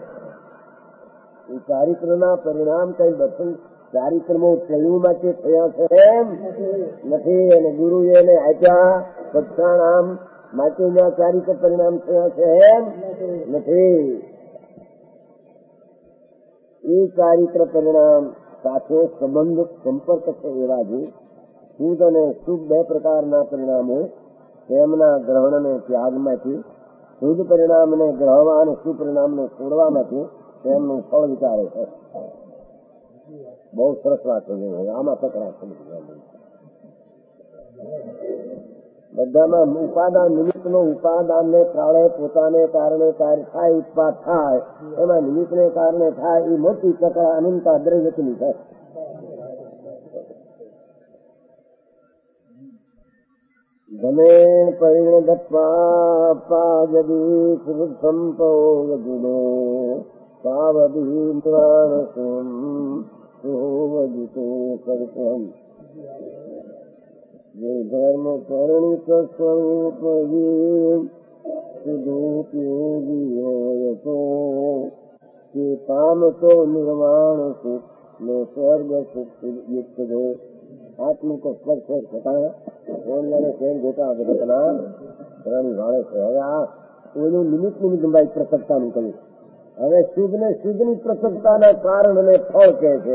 Speaker 1: એ ચારિત્રના પરિણામ કઈ દર્શન ચારિત્રમાં થયું માટે થયા છે એમ નથી. અને ગુરુ એને આપ્યા પક્ષાણામ માટેના ચારિત્ર પરિણામ થયા છે એમ નથી. એ ચારિત્ર પરિણામ સાથે સંબંધ સંપર્ક છે એવા જે શુદ્ધ અને શુભ બે પ્રકારના પરિણામો તેમના ગ્રહણ અને ત્યાગમાંથી શુદ્ધ પરિણામને ગ્રહવા અને શુભ પરિણામને છોડવામાંથી તેમનું ફળ વિચારે છે. બહુ સરસ વાત છે. આમાં પકડા છે બધામાં ઉપાદાન નિમિત્તનો ઉપાદાનને કારણે પોતાને કારણે કાર્ય થાય ઉત્પાદ થાય એમાં નિમિત્તને કારણે થાય એ મોટી પ્રકાર અનંતા દ્રવ્યની છે. ગમે પરિણ દત્વા પાજદી સંપો ગુણો પાવદી માણસમ સોવજિતો કરતમ જે ધર્મ પરિણિત સ્વરૂપ સુદુપયોગી હોય તો તે પામતો નિર્વાણ સુખ ને સ્વર્ગ સુખ યુક્ત છે. આત્મિક સ્પર્શ થતા ઓનલાઈન શેર જોતા જગતના ઘણી વાળે છે. હવે આ કોઈનું નિમિત્ત નિમિત્ત ભાઈ પ્રસક્તાનું કહ્યું. હવે શુદ્ધ ને શુદ્ધ ની પ્રસક્તાના કારણ અને ફળ કહે છે.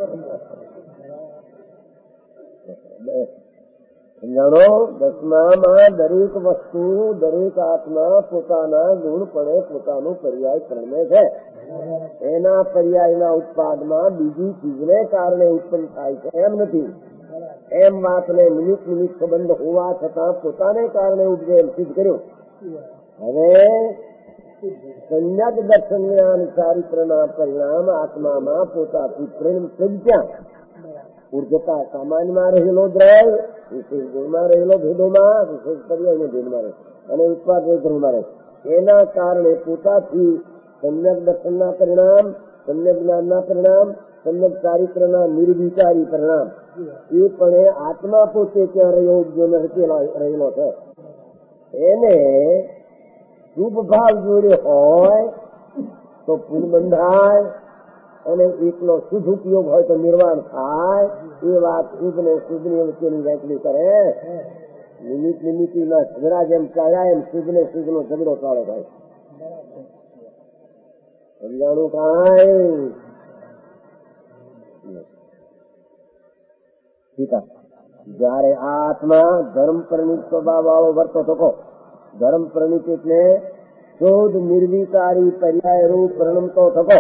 Speaker 1: સમજાણો દસમામાં દરેક વસ્તુ દરેક આત્મા પોતાના ગુણ પડે પોતાનું પર્યાય પરણે છે. એના પર્યાયના ઉત્પાદમાં બીજી ચીજને કારણે ઉત્પન્ન થાય છે એમ નથી. એમ વાતને નિમિત્ત નિમિત્ત સંબંધ હોવા છતાં પોતાને કારણે ઉપજે એમ સિદ્ધ કર્યું. હવે સંજ્ઞાક દર્શન જ્ઞાન ચારિત્રના પરિણામ આત્મામાં પોતાથી પ્રેમ સજ્યા ઉર્જતા સામાન્યમાં રહેલો દ્રવ વિશેષ ગુણમાં રહેલો ભેદોમાં વિશેષ પર્યાયનો ભેદમાં રહે અને ઉત્પાદ ગ્રહમાં રહે. એના કારણે પોતાથી સમ્યક દર્શનના પરિણામ, સમ્યક જ્ઞાનના પરિણામ, સમ્યક ચારિત્રના નિર્વિચારી પરિણામ એ પણ આત્મા પોતે ત્યાં રહ્યો ઉપજોને રહેલો છે. એને શુભ ભાવ જોડે હોય તો પુલ બંધાય અને એકનો શુદ્ધ ઉપયોગ હોય તો નિર્વાણ થાય. એ વાત શુદ્ધ ને શુદ્ધ ની વચ્ચેની વહેંચણી કરે. નિમિત્ત નિમિત્તના ઝઘડા જેમ ચાલ્યા એમ શુદ્ધ ને શુદ્ધ નો ઝઘડો ચાલે થાય. સમજાણું કાંઈ જયારે આ આત્મા ધર્મ પરિણિત સ્વભાવ વાળો વર્તો થકો. ધર્મ પરિણિત એટલે શુદ્ધ નિર્વિકારી પર્યાય રૂપ પરિણમતો થકો.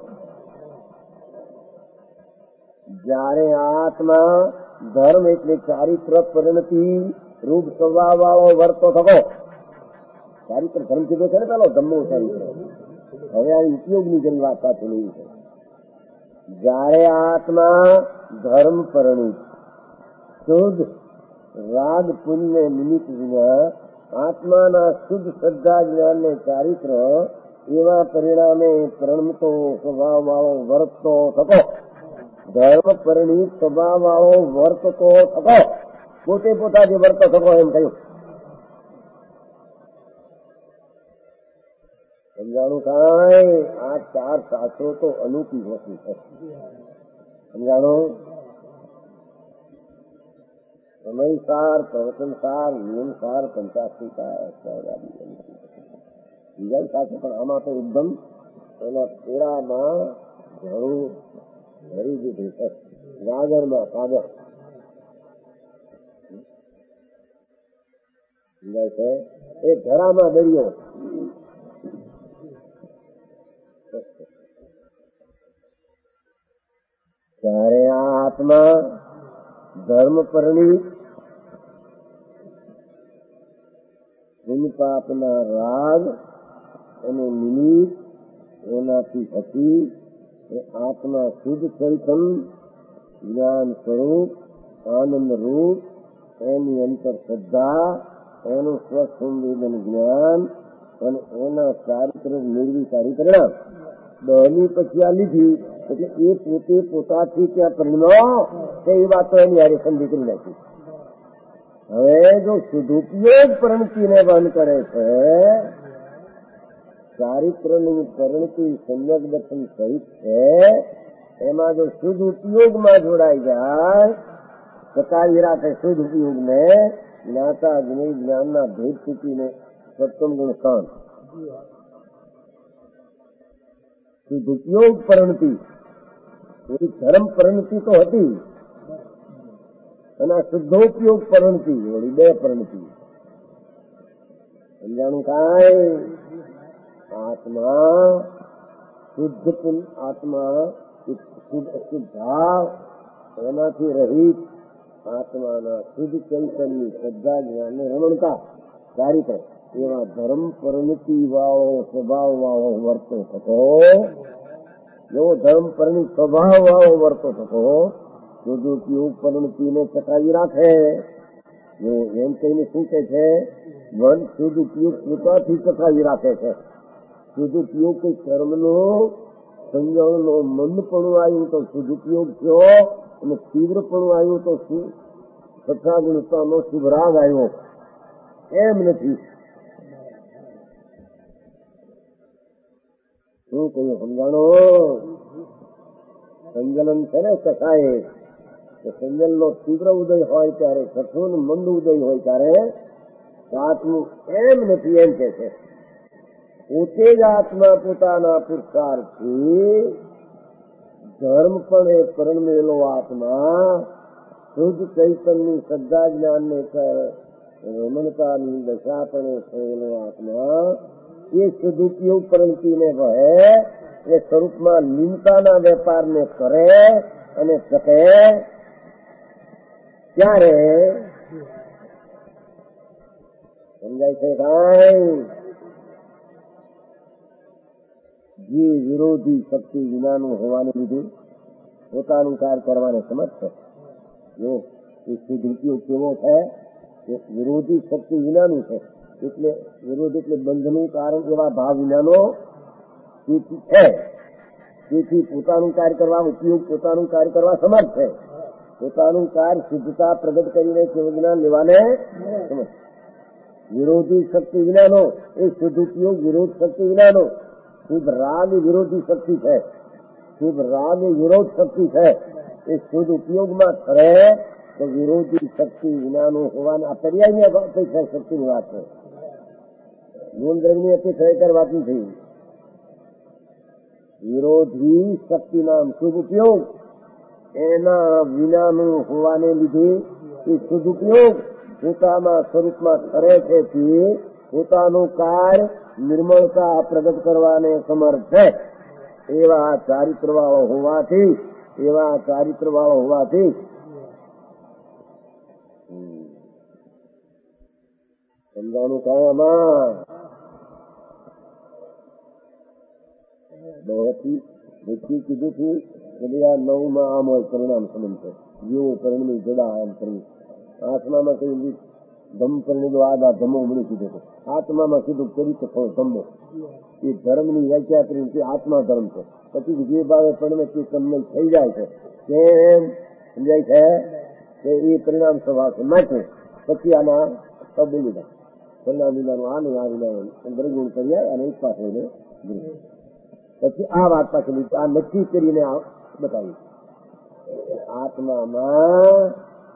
Speaker 1: જયારે આત્મા ધર્મ એટલે ચારિત્ર પરિણતિ રૂપ સ્વભાવ વાળો વર્તો થકો. ચારિત્ર ધર્મ કીધો છે ને પેલો ધર્મો ચારિત્ર. હવે આ ઉપયોગની જેની વાત સાથે લેવી છે. જયારે આત્મા ધર્મ પરિણિત શુદ્ધ રાગ પુણ્ય નિમિત્ત વિના આત્માના શુદ્ધ શ્રદ્ધા જ્ઞાન ને ચારિત્ર એવા પરિણામે પરિણમતો સ્વભાવ વાળો વર્તતો થકો. ધર્મ પરિણિત સ્વભાવ વાળો વર્તતો થકો પોતે પોતાથી વર્તો શકો એમ કહ્યું. સમજાણું કાંઈ આ ચાર શાસ્ત્રો તો અનૂઠી વસ્તુ છે. સમજાણું? સમયસાર, પ્રવચનસાર, નિયમસાર, પંચાક્ષીસાર, બીજા સાથે પણ આમાં તો એકદમ એના પેડામાં ઘણું ભરી દીધું છે. ગાગરમાં કાગળ સમજાય છે. એ ઘરામાં દરિયો. ત્યારે આ આત્મા ધર્મ પરણી પાપના રાગ અને નિમિત્ત એનાથી હતી એ આત્મા શુદ્ધ ચૈતન જ્ઞાન સ્વરૂપ આનંદ રૂપ એની અંતર શ્રદ્ધા એનું સ્વસંવેદન જ્ઞાન અને એના ચારિત્ર નિર્વિકારી પરિણામ દહની પછી આ લીધી એટલે એ પોતે પોતાથી ત્યાં પરિણ્યો તે એ વાતો એની હારે સમજી કરી નાખી. હવે જો સદુપયોગ પરિણતિને બંધ કરે છે, ચારિત્રની પરિણતિ સમ્યક દર્શન સહિત છે, એમાં જો શુદ્ધ ઉપયોગમાં જોડાઈ જાય ટકાવી રાખે શુદ્ધ ઉપયોગને જ્ઞાતા જ્ઞેય જ્ઞાનના ભેદ ચૂકીને સપ્તમ ગુણ સ્થાન શુદ્ધ ઉપયોગ પરિણતિ એવી ધર્મ પરિણતિ તો હતી અને આ શુદ્ધોપયોગ પરિણતિ વળી બે પરિણતિ. સમજાણું કાંઈ? આત્મા શુદ્ધ આત્મા શુદ્ધ અશુદ્ધ ભાવ એનાથી રહિત આત્માના શુદ્ધ ચૈતન્ય શ્રદ્ધા જ્ઞાન રમણતા ચારિત્ર એવા ધર્મ પરિણતિ વાળો સ્વભાવ વાળો વર્તો થતો, એવો ધર્મ પરિણિત સ્વભાવ વાળો વર્તો થતો શુદ્ધોપયોગ પરિણતિને ટકાવી રાખે. જો એમ કહીને શું કે છે, મન શુદ્ધ ઉપયોગ પોતાથી ટકાવી રાખે છે. શુદ્ધ ઉપયોગ કઈ કર્મનો સંજ્ઞાનો મંદપણું આવ્યું તો શુદ્ધ ઉપયોગ થયો અને તીવ્રપણું આવ્યું તો સખા ગુણતાનો શુભ રાગ આવ્યો. એમ નથી. શું કહ્યું સમજાણો? સંજલન છે ને સખાએ, સંજલ નો તીવ્ર ઉદય હોય ત્યારે સખું મંદ ઉદય હોય ત્યારે આત્મું એમ નથી એમ કે છે. પોતે જ આત્મા પોતાના પુરસ્કારથી ધર્મ પણ એ પરણમેલો આત્મા શુદ્ધ ચૈતનની શ્રદ્ધા જ્ઞાનને રમણતાની દશા પણ થયેલો આત્મા એ સદુપયોગ પરિણતિને વહે એ સ્વરૂપમાં લીનતાના વેપારને કરે અને શકે ત્યારે સમજાય છે કાંઈ? જે વિરોધી શક્તિ વિનાનું હોવાને લીધે પોતાનું કાર્ય કરવાને સમર્થ છે. જો એ શુદ્ધ કેવો છે એ વિરોધી શક્તિ વિનાનું છે, એટલે વિરોધ એટલે બંધનું કારણ એવા ભાવ વિનાનો છે. તેથી પોતાનું કાર્ય કરવા ઉપયોગ પોતાનું કાર્ય કરવા સમર્થ છે. પોતાનું કાર્ય શુદ્ધતા પ્રગટ કરીને કેવું જ્ઞાન લેવાને સમર્થ. વિરોધી શક્તિ વિનાનો એ શુદ્ધ ઉપયોગ વિરોધ શક્તિ વિનાનો. શુદ્ધ રાગ વિરોધી શક્તિ છે, શુદ્ધ રાગ વિરોધ શક્તિ છે. એ શુદ્ધ ઉપયોગમાં કરે તો વિરોધી શક્તિ વિનાનું હોવાના પર્યાયની અપેક્ષા શક્તિની વાત છે. ગુણ દ્રવ્યની અપેક્ષા ખરેખર વાત નથી. વિરોધી શક્તિ નામ શુભ ઉપયોગ એના વિનાનું હોવાને લીધે એ શુદ્ધ ઉપયોગ પોતાના સ્વરૂપમાં કરે છે તે પોતાનું કાર્ય નિર્મળતા પ્રગટ કરવાને સમર્થ છે. એવા ચારિત્ર વાળો હોવાથી એવા ચારિત્ર વાળો હોવાથી સમજાવવાનું કાયમાં બહુથી વ્યક્તિ કીધું છું કે આ નવમાં આમ હોય પરિણામ સંબંધ છે. જેવો પરિણમી જડા આમ પરિણમી આત્મામાં કઈ ધમ પરિણેલો આદા ધમો મળી કીધું છે. આત્મામાં કીધું ચરિત્ર ધમો એ ધર્મની વ્યાખ્યા કરી આત્મા ધર્મ છે. પછી જે ભાવે પરિણે તે તમને થઈ જાય છે. કેમ સમજાય છે? કે એ પરિણામ સ્વભાવ માટે પછી આના શબ્દ લીધા પરિણામ લીધાનું આ નહીં આ લીધા દ્રગુણ કર્યા અને એક પાસે પછી આ વાત પાછી લીધી આ નક્કી કરીને બતાવ્યું આત્મામાં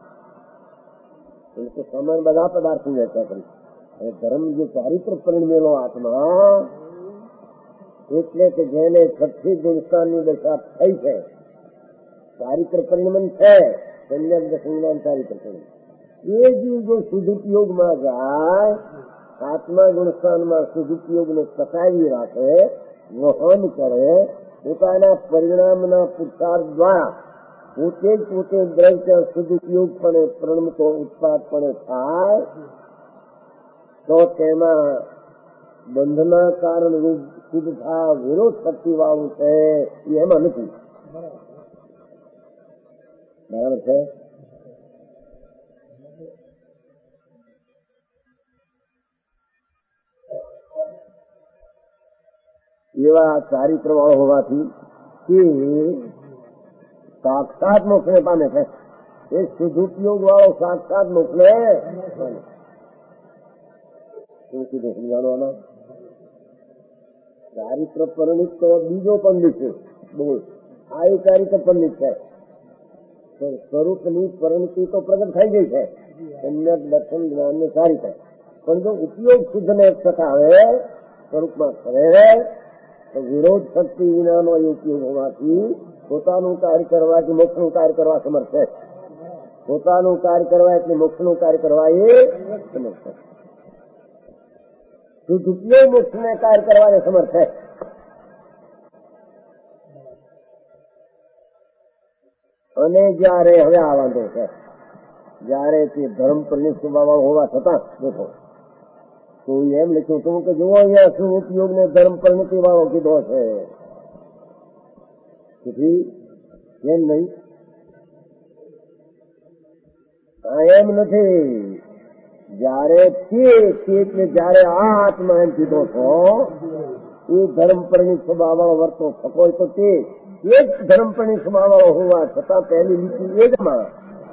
Speaker 1: સમાન બધા પદાર્થની વ્યાખ્યા કરી અને ધર્મ જે ચારિત્ર પરિણમેલો આત્મા એટલે કે જેને છઠ્ઠી ગુણસ્થાનની દશા થઈ છે ચારિત્ર પરિણમન છે કન્યા દશમનામ ચારિત્ર પરિણમન એ જીવ જો શુદ્ધુપયોગમાં જાય આત્મા ગુણસ્થાનમાં શુદ્ધુપયોગને ટકાવી રાખે વહન કરે પોતાના પરિણામના પુરુષાર્થ દ્વારા પોતે જ પોતે દ્રવ્ય સદુપયોગપણે પરિણમતો ઉત્પાદપણે થાય તો તેમાં બંધના કારણ રૂપ શુદ્ધ ભાવ વિરોધ શક્તિ વાળું છે એમાં નથી. બરાબર છે. એવા ચારિત્ર વાળો હોવાથી તે સાક્ષાત મોક્ષને પામે છે. એ સદુપયોગ વાળો સાક્ષાત મોક્ષને સમજાવવાના ચારિત્ર પરિણિત તો બીજો પંડિત છે. બોલ આ એ ચારિત્ર પંડિત છે. સ્વરૂપની પરિણતિ તો પ્રગટ થઈ ગઈ છે. સમ્યક દર્શન જ્ઞાન ને ચારિત્ર પણ જો ઉપયોગ શુદ્ધને ટકાવે સ્વરૂપમાં કરે તો વિરોધ શક્તિ વિનાનો એ ઉપયોગ હોવાથી પોતાનું કાર્ય કરવા કે મોક્ષનું કાર્ય કરવા સમર્થ છે. પોતાનું કાર્ય કરવા એટલે મોક્ષનું કાર્ય કરવા એ સમર્થ છે. શુદ્ધ ઉપયોગ મોક્ષને કાર્ય કરવાને સમર્થ છે. અને જયારે હવે આ વાંધો છે જયારે તે ધર્મ પરિણિત સ્વભાવ હોવા છતાં દેખો તો એમ લખ્યું હતું કે જુઓ અહીંયા શું ઉપયોગ ને ધર્મ પરિણતિ વાળો કીધો છે. તેથી એમ નહીં એમ નથી. જયારે તે એટલે જયારે આ આત્મા એમ કીધો છો એ ધર્મ પરિણિત સ્વભાવ વાળો વર્તો થતો હોય તો તે એક ધર્મ પરિણિત સ્વભાવ વાળો હોવા છતાં પહેલી લીટી એ જ માં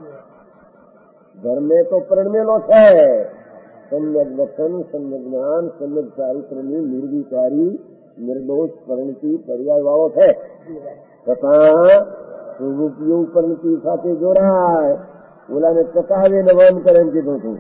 Speaker 1: ધર્મે તો પરિણમેલો છે. સમ્યક દર્શન સમ્યક જ્ઞાન સમ્યક ચારિત્રની નિર્વિચારી નિર્દોષ પરિણતિ પર્યાય વાળો છે. છતાં શુભોપયોગ પરિણતિ સાથે જોડાય ઓલાને ટકાવે ને વહન કરે એમ કીધું છું.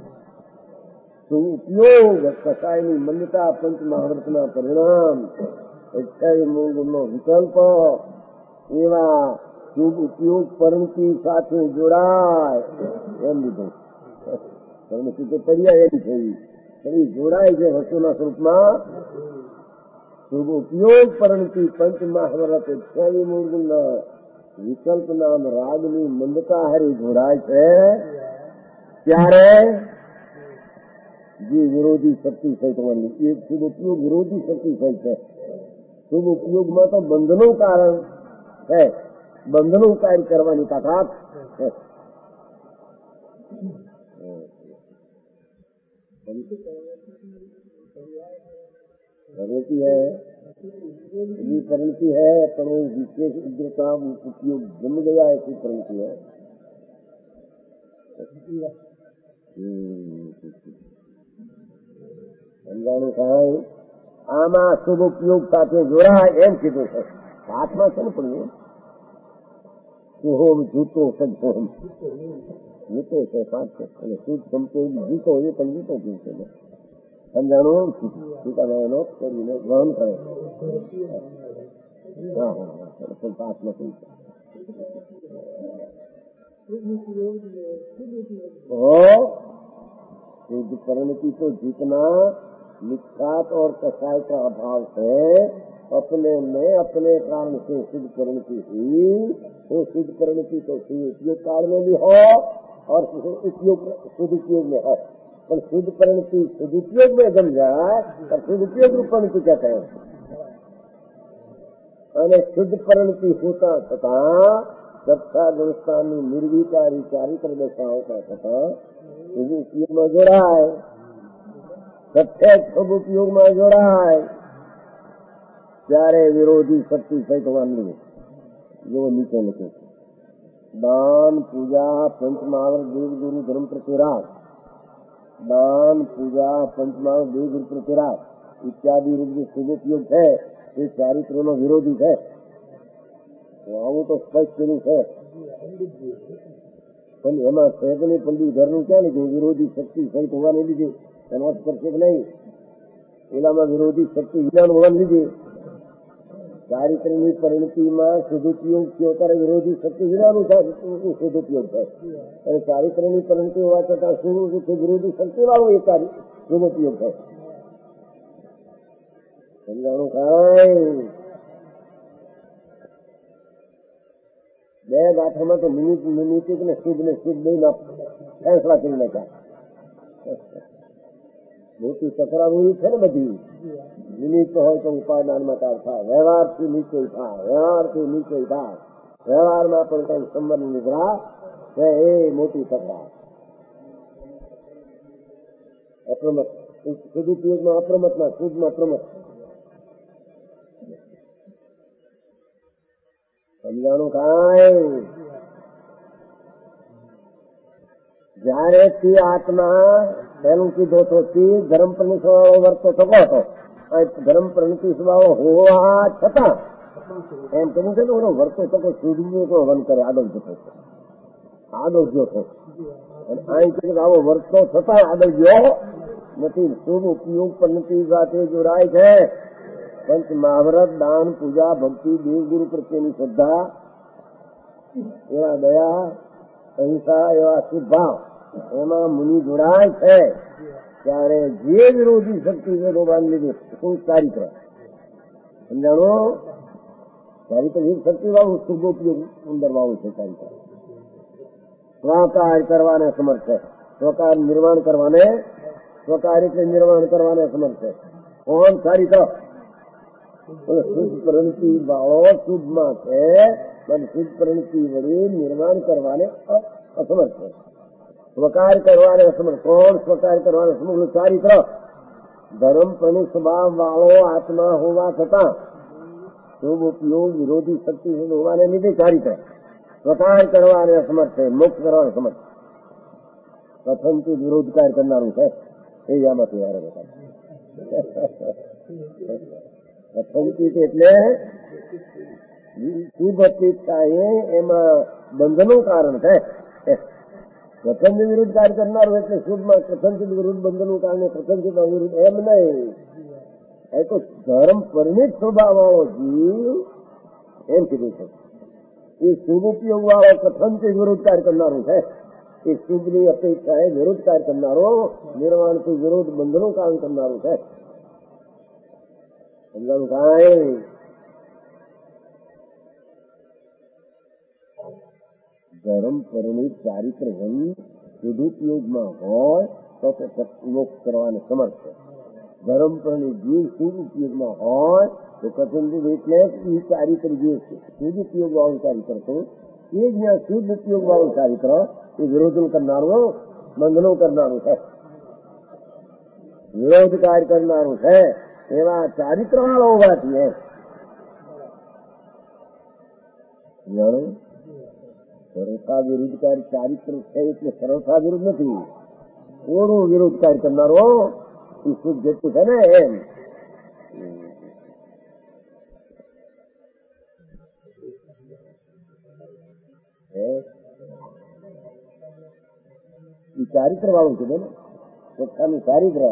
Speaker 1: શુભોપયોગ કસાયની મન્યતા પંચ મહાવ્રતના પરિણામ અઠ્યાવીસ મૂળ ગુણનો વિકલ્પ એવા શુભ ઉપયોગ પરિણતિ સાથે જોડાય એમ લીધું. પરિણતિ તો પર્યાય એની થઈ પણ જોડાય છે વસ્તુના સ્વરૂપમાં શુભ ઉપયોગ પરિણતિ પંચ મહાવ્રત અઠ્યાવીસ મૂળ ગુણના વિકલ્પ નામ રાગની મંદતા હારી જોડાય છે ત્યારે જે વિરોધી શક્તિ થઈ તમારી એક શુભ ઉપયોગ વિરોધી શક્તિ થઈ છે. શુભ ઉપયોગમાં તો બંધનું કારણ છે. બંધનું કાર્ય કરવાની તાકાત છે. परिणति है ये परिणति है पर वो विशेष उग्रता उपयोग जम गया ऐसी परिणति है. સમજાણું થાય આમાં શુભ ઉપયોગ સાથે જોડાય એમ કીધું છે. હાથમાં છે ને પણ શુભમ જૂતો સજ્જોમ જીતો છે સાત છે અને શુદ્ધ સંપૂર્ણ જીતો એ પણ જીતો જ છે. સમજાણું ટીકાનો કરીને વહન કરે. હા હા હા પણ પાસ નથી. शुद्ध परिणति तो जितना निष्ठात और कसाय का अभाव है अपने में अपने कारण से शुद्ध परिणति हुई तो शुद्ध परिणति तो उपयोग काल में भी हो और उपयोग शुद्ध उपयोग में हो. पर शुद्ध परिणति शुद्ध उपयोग में जम जाए और शुद्ध उपयोग रूप परिणति कहते हैं. અને શુદ્ધ પરિણતિ હોતા છતાં સત્તા ગુણસ્થાનની નિર્વિકારી ચારિત્ર દશા હોતા છતાં શુભ ઉપયોગમાં જોડાય સત્ય શુભ ઉપયોગમાં જોડાય ત્યારે વિરોધી શક્તિ સહિત વાંધો જેવો નીચે લખ્યો दान पूजा पंचमावर देव गुरु धर्म प्रतिराग, दान पूजा पंचमावर देव गुरु प्रतिराग इत्यादि रूप जो शुभोपयोग है ये चारित्रों में विरोधी है। આવું તો સ્પષ્ટ કર્યું છે પણ એમાં સહેજની પંડિત ઘરનું ક્યાં લીધું વિરોધી શક્તિ સહિત હોવાને લીધે એનો અર્થ કરશે કે નહીં એલામાં વિરોધી શક્તિ વિજ્ઞાન હોવાને લીધે ચારિત્રની પરિણતિમાં સદુપયોગ થયો ત્યારે વિરોધી શક્તિ વિનાનું સદુપયોગ થાય અને ચારિત્રની પરિણતિ હોવા છતાં શું વિરોધી શક્તિ વાળો એ સદુપયોગ થાય સમજાણું કાંઈ બે ગાંઠામાં તો મિનિટ મિનિટ ને શુભ ને શુભ બે ફેસલા કરી નાખ્યા મોટી તકરારી છે ને બધી નિમિત્ત હોય તો ઉપાદાનમાં તાર થાય વ્યવહારથી નીચે થાય વ્યવહારથી નીચે થાય વ્યવહારમાં પણ કઈ સંબંધ નિદ્રા છે એ મોટી તકરાર અપ્રમત સદુપયોગમાં અપ્રમતમાં શુભમાં પ્રમત સમજાણું કાંઈ જયારે તે આત્મા પહેલું કીધો તો તે ધર્મ પ્રણિત વાળો વર્તો થતો હતો ધર્મ પ્રણિત વાળો હોવા છતાં એમ કહ્યું છે ને વર્તો થતો સુધી વન કરે આગળ જતો આગળ જતો અને અહીં કહે આવો વર્તો છતાં આગળ ગયો નથી શુભ ઉપયોગ પરિણતિ સાથે જોડાય છે पंच महाव्रत दान पूजा भक्ति देव गुरु प्रत्येनी श्रद्धा एवं दया अहिंसा एवं शुभाव एमा मुनि जोड़ाय है त्यारे जे विरोधी शक्ति से रोबान लीधे શું ચારિત્ર સમજાણો ચારિત્ર એક શક્તિ વાળું શુભોપયોગ અંદર વાળું છે ચારિત્ર સ્વકાર કરવાને સમર્થ છે સ્વકાર નિર્માણ કરવાને સ્વકાર એટલે નિર્માણ કરવાને સમર્થ છે કોણ ચારિત્ર શુદ્ધ પરિણતિ વાળો શુદ્ધમાં છે પણ શુદ્ધ પરિણતિ વડે નિર્માણ કરવાને અસમર્થ છે સ્વકાર કરવાને અસમર્થ કોણ સ્વકાર કરવાને સમગ્ર ચારિત્ર ધર્મ પ્રણિત સ્વભાવ વાળો આત્મા હોવા છતાં શુભ ઉપયોગ વિરોધી શક્તિ હોવાને લીધે ચારિત્ર સ્વકાર કરવાને અસમર્થ છે મોક્ષ કરવાને સમર્થ પ્રથમથી વિરોધકાર કરનારું છે એ આમાંથી યાર બતા પ્રથમથી એટલે શુભ અપેક્ષા એમાં બંધનનું કારણ છે પ્રથમથી વિરુદ્ધ કાર્ય કરનારું એટલે શુભમાં પ્રથમથી વિરુદ્ધ બંધનનું કારણે પ્રથમથી વિરુદ્ધ એમ નહીં એ તો ધર્મ પરિણિત સ્વભાવ વાળો જીવ એમ કીધું છે એ શુભ ઉપયોગ વાળો પ્રથમથી વિરુદ્ધ કાર્ય કરનારું છે એ શુભની અપેક્ષા એ વિરુદ્ધ કાર્ય કરનારો નિર્વાણથી વિરુદ્ધ બંધનનું કામ કરનારું છે સમજાણું કાંઈ ધર્મ પરિણિત ચારિત્ર સદુપયોગમાં હોય તો મોક્ષ કરવાને સમર્થ છે ધર્મ પરિણિત જીવ સદુપયોગમાં હોય તો કથનથી એટલે એ ચારિત્ર જે સદુપયોગ વાળું ચારિત્ર છે એ જ્યાં શુદ્ધ ઉપયોગ વાળું ચારિત્ર એ વિરોધન કરનારું બંધનો કરનારું છે વિરોધ કાર્ય કરનારું છે એવા ચારિત્ર વાળો હોવાથી એમ જાણો સરળતા વિરુદ્ધકારી ચારિત્ર છે એટલે સરળતા વિરુદ્ધ નથી થોડું વિરોધ કાર્ય કરનારો એ શુભ જેટલું છે ને એમ એ ચારિત્ર વાળું છે ને પોતાનું ચારિત્ર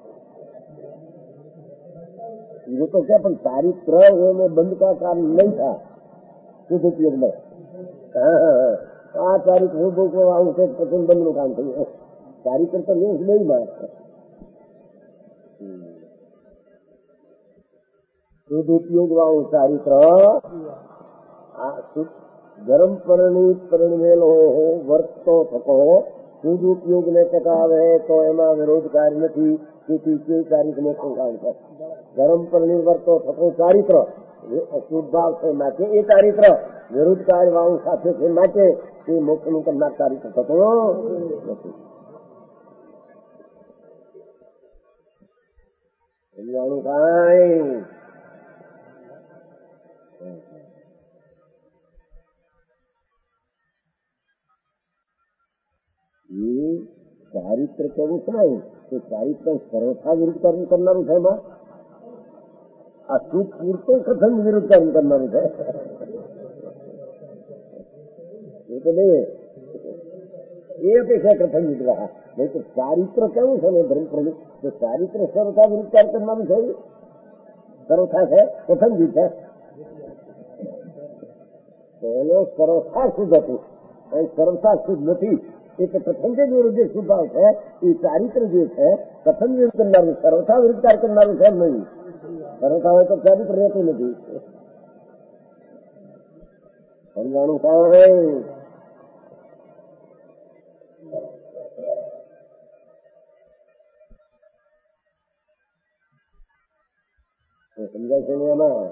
Speaker 1: ये तो क्या पण चारित्र में बंद का काम नहीं था शुद्ध उपयोग में आ चारित्र शुभ आવું છે પછી બંધનું કામ થયું ચારિત્ર તો નહીં બાત શુદ્ધ ઉપયોગ વાળું ચારિત્ર આ ધર્મ પરિણિત પરિણમેલો વર્તો થકો શુદ્ધ ઉપયોગને ટકાવે તો એમાં વિરોધ કાર્ય નથી તેથી તે ચારિત્રને શંકાવ છે ધર્મ પરિણિત વર્તો થકો ચારિત્ર શુદ્ધ ભાવ છે માટે એ ચારિત્ર વિરુદ્ધ કાર્ય વાળું સાથે છે માટે એ મોક્ષનું કરનાર ચારિત્ર થતો નથી સમજાણું કાંઈ ચારિત્ર કેવું છે ને એ ચારિત્ર સર્વથા વિરુદ્ધ કર્મ કરનારું છે એમાં આ સુખ પૂરતું કથન વિરુદ્ધ કર્મ કરનારું છે એ તો નહીં એ અપેક્ષા કથન વિરુદ્ધ રહ્યા નહીં તો ચારિત્ર કેવું છે ને ધર્મ પ્રવૃત્તિ તો ચારિત્ર સર્વથા વિરુદ્ધ કાર્ય કરનારું છે સર્વથા છે કથન વિરુદ્ધ છે એનો સર્વથા શુદ્ધ હતું અને સર્વથા શુદ્ધ નથી એ તો કથન જે વિરુદ્ધ જે સ્વભાવ છે એ ચારિત્ર જે છે કથન વિરુદ્ધ કરનારું સર્વથા વિરુદ્ધ કાર્ય કરનારું છે નહીં સર્વથા હોય તો ચારિત્ર રહેતું નથી સમજાણું કાંઈ સમજાય છે ને એમાં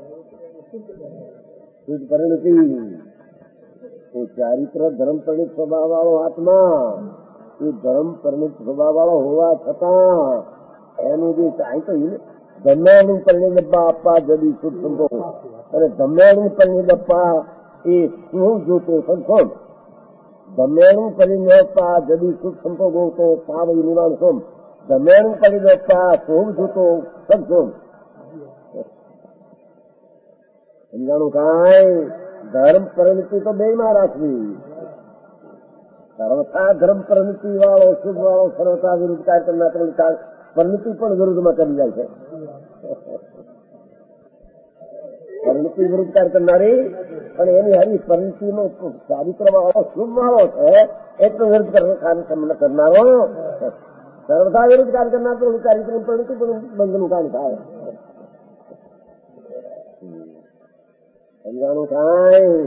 Speaker 1: શુદ્ધ પરિણતિ એ ચારિત્ર ધર્મ પરિણિત સ્વભાવ વાળો આત્મા એ ધર્મ પરિણિત સ્વભાવ વાળો હોવા છતાં એનું જે અહીં તો ધમ્યાનું પરિણિત ડબ્બા આપવા જડી શુદ્ધ સંતો અને ધમ્યાનું પરિણિત ડબ્બા એ શું જોતો સંતોષ ધમ્યાનું પરિણિત ડબ્બા જડી શુદ્ધ સંતો ગોતો પાવઈ નિવાણ સોમ ધમ્યાનું પરિણિત ડબ્બા શું જોતો સંતોષ સમજાણું કાંઈ ધર્મ પરિણતિ તો બે માં રાખવી સર્વથા ધર્મ પરિણતિ વાળો શુભ વાળો સર્વથા વિરુદ્ધ કાર્ય કરનાર પરિણતિ પણ વિરુદ્ધમાં કરી જાય છે પરિણતિ વિરુદ્ધ કાર્ય કરનારી પણ એની હરી પરિણતિનો ચારિત્ર વાળો શુભ વાળો છે એટલો વિરુદ્ધ કરનારો સર્વથા વિરુદ્ધ કાર્ય કરનાર તો ચારિત્ર પરિણતિ પણ બંધનું કામ થાય સમજાણું કાંઈ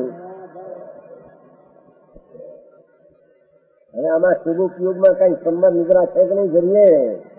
Speaker 1: હવે આમાં શુભ ઉપયોગમાં કઈ સંબંધ નિદ્રા છે કે નહીં જરીએ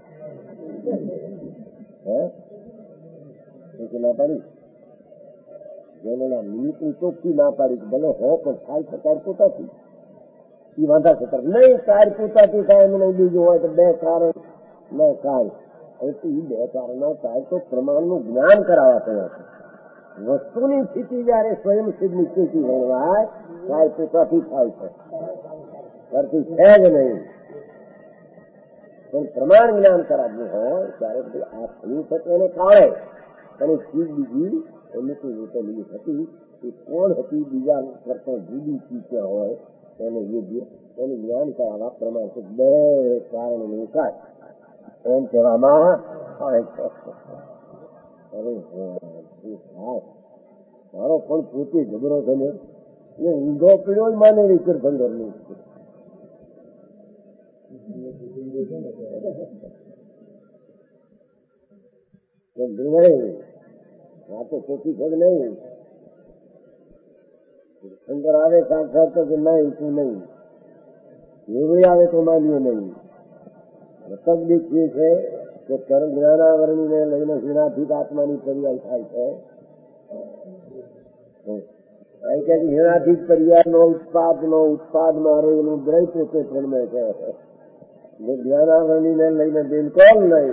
Speaker 1: હે ના પાડી જેને મિનિટની ચોખ્ખી ના પાડી ભલે હો પણ થાય તો કાર્ય પોતાથી એ વાંધા છે નહીં કાર્ય પોતાથી થાય એમ નહીં બીજું હોય તો બે કારણ ન કાર્ય હવે તો એ બે કારણના કાર્ય તો પ્રમાણનું જ્ઞાન કરાવવા તૈયાર છે વસ્તુની સ્થિતિ જયારે સ્વયં સિદ્ધની સ્થિતિ હોય ત્યારે પોતાથી થાય છે કરતી છે જ નહીં પણ પ્રમાણ જ્ઞાન કરાવવું હોય ત્યારે બધું આ થયું છે એને કાળે અને ચીજ બીજી એમને કોઈ રોટેલી હતી એ કોણ હતી બીજા કરતા જુદી ચીજ હોય એને યોગ્ય એનું જ્ઞાન કરાવવા પ્રમાણ છે બે કારણોની ઉકાળ એમ કહેવામાં આવે છે અરે મારો પણ પોતે જબરો છે ને એ ઊંધો પીડ્યો જ માને રીચર ભંગર નું આ તો ખોટી છે નહીં શંકર આવે સાક્ષાત કે નહીં તું નહીં એવું આવે તો માન્યું નહીં તકલીફ જે છે કે કર્મ જ્ઞાનાવરણીને લઈને હિણાધીત આત્માની પર્યાય થાય છે હિણાધીત પર્યાય નો ઉત્પાદ નો ઉત્પાદમાં રહેલું દ્રય પોતે જન્મે છે જ્ઞાનાવરણીને લઈને બિલકુલ નહીં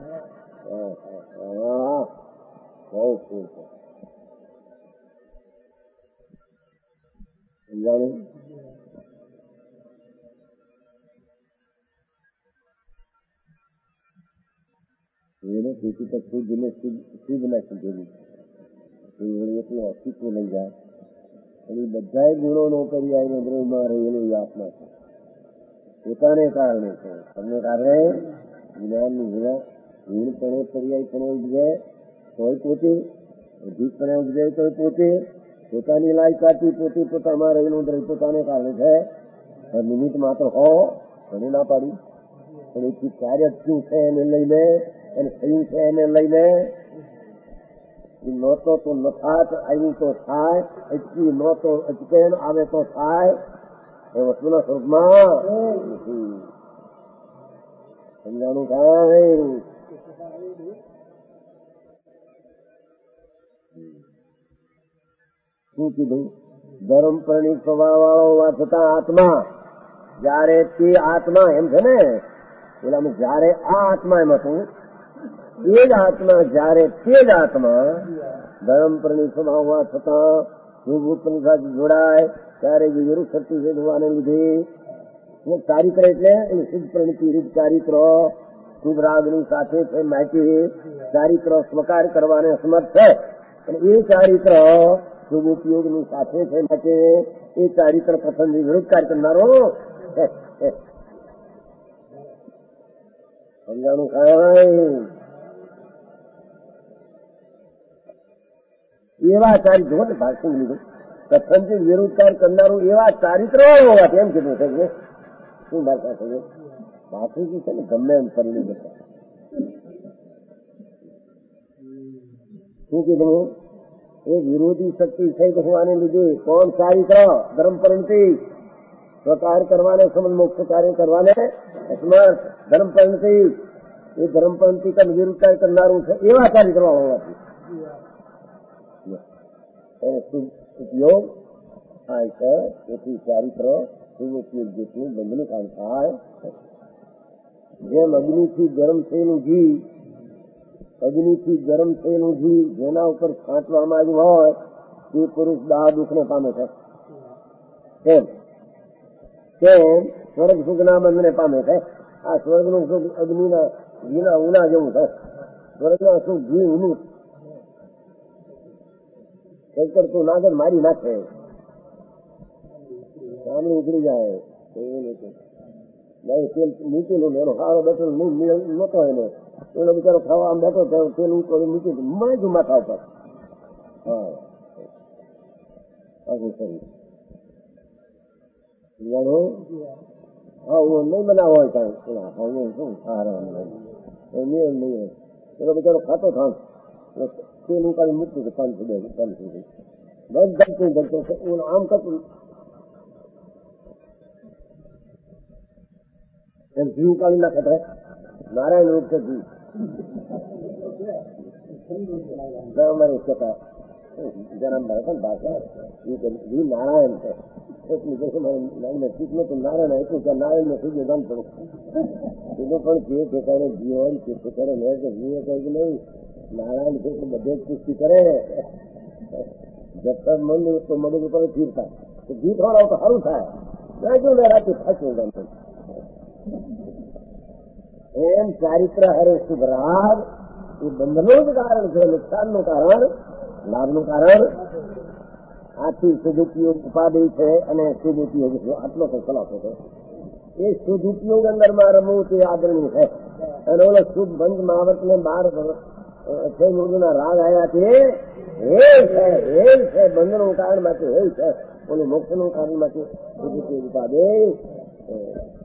Speaker 1: બહુ શું છે સમજાણું એને તેથી તો શુદ્ધને શુદ્ધ ના કીધેલું એટલું અસ્તિત્વ લઈ જાય અને બધા ગુણોનો પર્યાય દ્રવ્યમાં રહેલું આત્મા છે પોતાને કારણે છે તમને કારણે જ્ઞાનની વિના હીણપણે પર્યાય પણ ઉપજે તોય પોતે અધિકપણે ઉપજે તોય પોતે પોતાની લાયકાતી પોતે પોતામાં રહેલું દ્રવ્ય પોતાને કારણે છે નિમિત્ત માત્ર હો ઘણી ના પાડી પણ એથી કાર્ય શું છે એને લઈને એને થયું છે એને લઈને નહોતો તો નથાત આવ્યું તો થાય અચકી નહોતો અચકે આવે તો થાય એ વસ્તુના સ્વરૂપમાં સમજાણું કાંઈ શું કીધું ધર્મ પરિણીત સ્વભાવ વાળો હોવા છતાં આત્મા જયારે તે આત્મા એમ છે ને પેલા જયારે આ આત્મા એમ હતું એ જ આત્મા જયારે તે જ આત્મા ધર્મ પરિણીત સ્વભાવ હોવા છતાં શુભ ઉપનિષદ જોડાય ત્યારે જે વિરુદ્ધ શક્તિ છે જોવાને લીધે ચારિત્ર એટલે એની શુદ્ધ પ્રણતિ રૂપ ચારિત્ર શુભ રાગની સાથે છે માટે ચારિત્ર સ્વકાર કરવાને સમર્થ છે. અને એ ચારિત્ર શુભ ઉપયોગની સાથે છે માટે એ ચારિત્ર પસંદ વિરુદ્ધ કાર્ય કરનારો સમજાણું કાંઈ એવા ચારિત્ર હોત ભાષણ લીધું કથનથી વિરુદ્ધકાર કરનારું એવા ચારિત્ર હોવાથી એમ કીધું છે કે શું ભાષા છે ભાષુજી છે ને ગમે એમ કરીને જતા શું કીધું એ વિરોધી શક્તિ સહિત હોવાને લીધે કોણ ચારિત્ર ધર્મ પરિણતિ સ્વકાર કરવાને સમજ મોક્ષ કાર્ય કરવાને સમર્થ ધર્મ પરિણતિ એ ધર્મ પરિણતિ કરીને વિરુદ્ધકાર કરનારું છે એવા ચારિત્ર હોવાથી ઉપયોગ થાય છે. તેથી ચારિત્ર શુભ ઉપયોગ જેટલું બંધનું કામ થાય. જેમ અગ્નિથી ગરમ થયેલું ઘી અગ્નિથી ગરમ થયેલું ઘી જેના ઉપર છાંટવામાં આવ્યું હોય તે પુરુષ દાહ દુઃખને પામે છે. કેમ કેમ સ્વર્ગ સુખના બંધને પામે છે. આ સ્વર્ગનું સુખ અગ્નિના ઘીના ઉના જેવું છે. સ્વર્ગના સુખ ઘી ઉનું કરતું નાગર મારી નાખે સામે ઉતરી જાય તેલ નીચેલું એનો હારો બેઠો નતો એને એનો બિચારો ખાવા આમ બેઠો તેલ નીચે મળે માથા ઉપર. હા આવું શરીર હા હું નહીં બનાવો હોય કાંઈ શું સારા નહીં એનો બિચારો ખાતો થાન તેલ ઉકાળી મૂકતું કે પાંચ સુધી પાંચ સુધી બસ ગમતું ગમતું આમ કરતું એમ ઘી ઉકાળી નાખે તો નારાયણ રૂપ છે ઘી અમારી કથા જન્મ ભાષા ભાષા ઘી નારાયણ છે એટલું કહે નજીક તો નારાયણ એટલું કે નારાયણ ને થઈ ગયું ગમ થોડું પણ જે ઠેકાણે ઘી હોય તે ઠેકાણે લે કે ઘી કહ્યું નહીં નારાયણ છે એટલે બધે જ પુષ્ટિ કરે જતા મંદિર તો મંદિર ઉપર ચીરતા ઘી ખવડાવ તો સારું થાય રાતે ખાશું એમ ચારિત્ર હરે શુભ રાગ એ બંધનનું જ કારણ છે નુકસાનનું કારણ લાભનું કારણ આથી સદુપયોગ ઉપાધિ છે અને સદુપયોગ આટલો તો ખલાસો છે. એ સદુપયોગ અંદરમાં રમવું તે આદરણીય છે અને ઓલો શુભ બંધ મહાવત ને બાર છે મૃદુના રાગ આવ્યા છે હે છે હે છે બંધનું કારણ માંથી હે છે ઓલું મોક્ષનું કારણ માંથી સદુપયોગ ઉપાધિ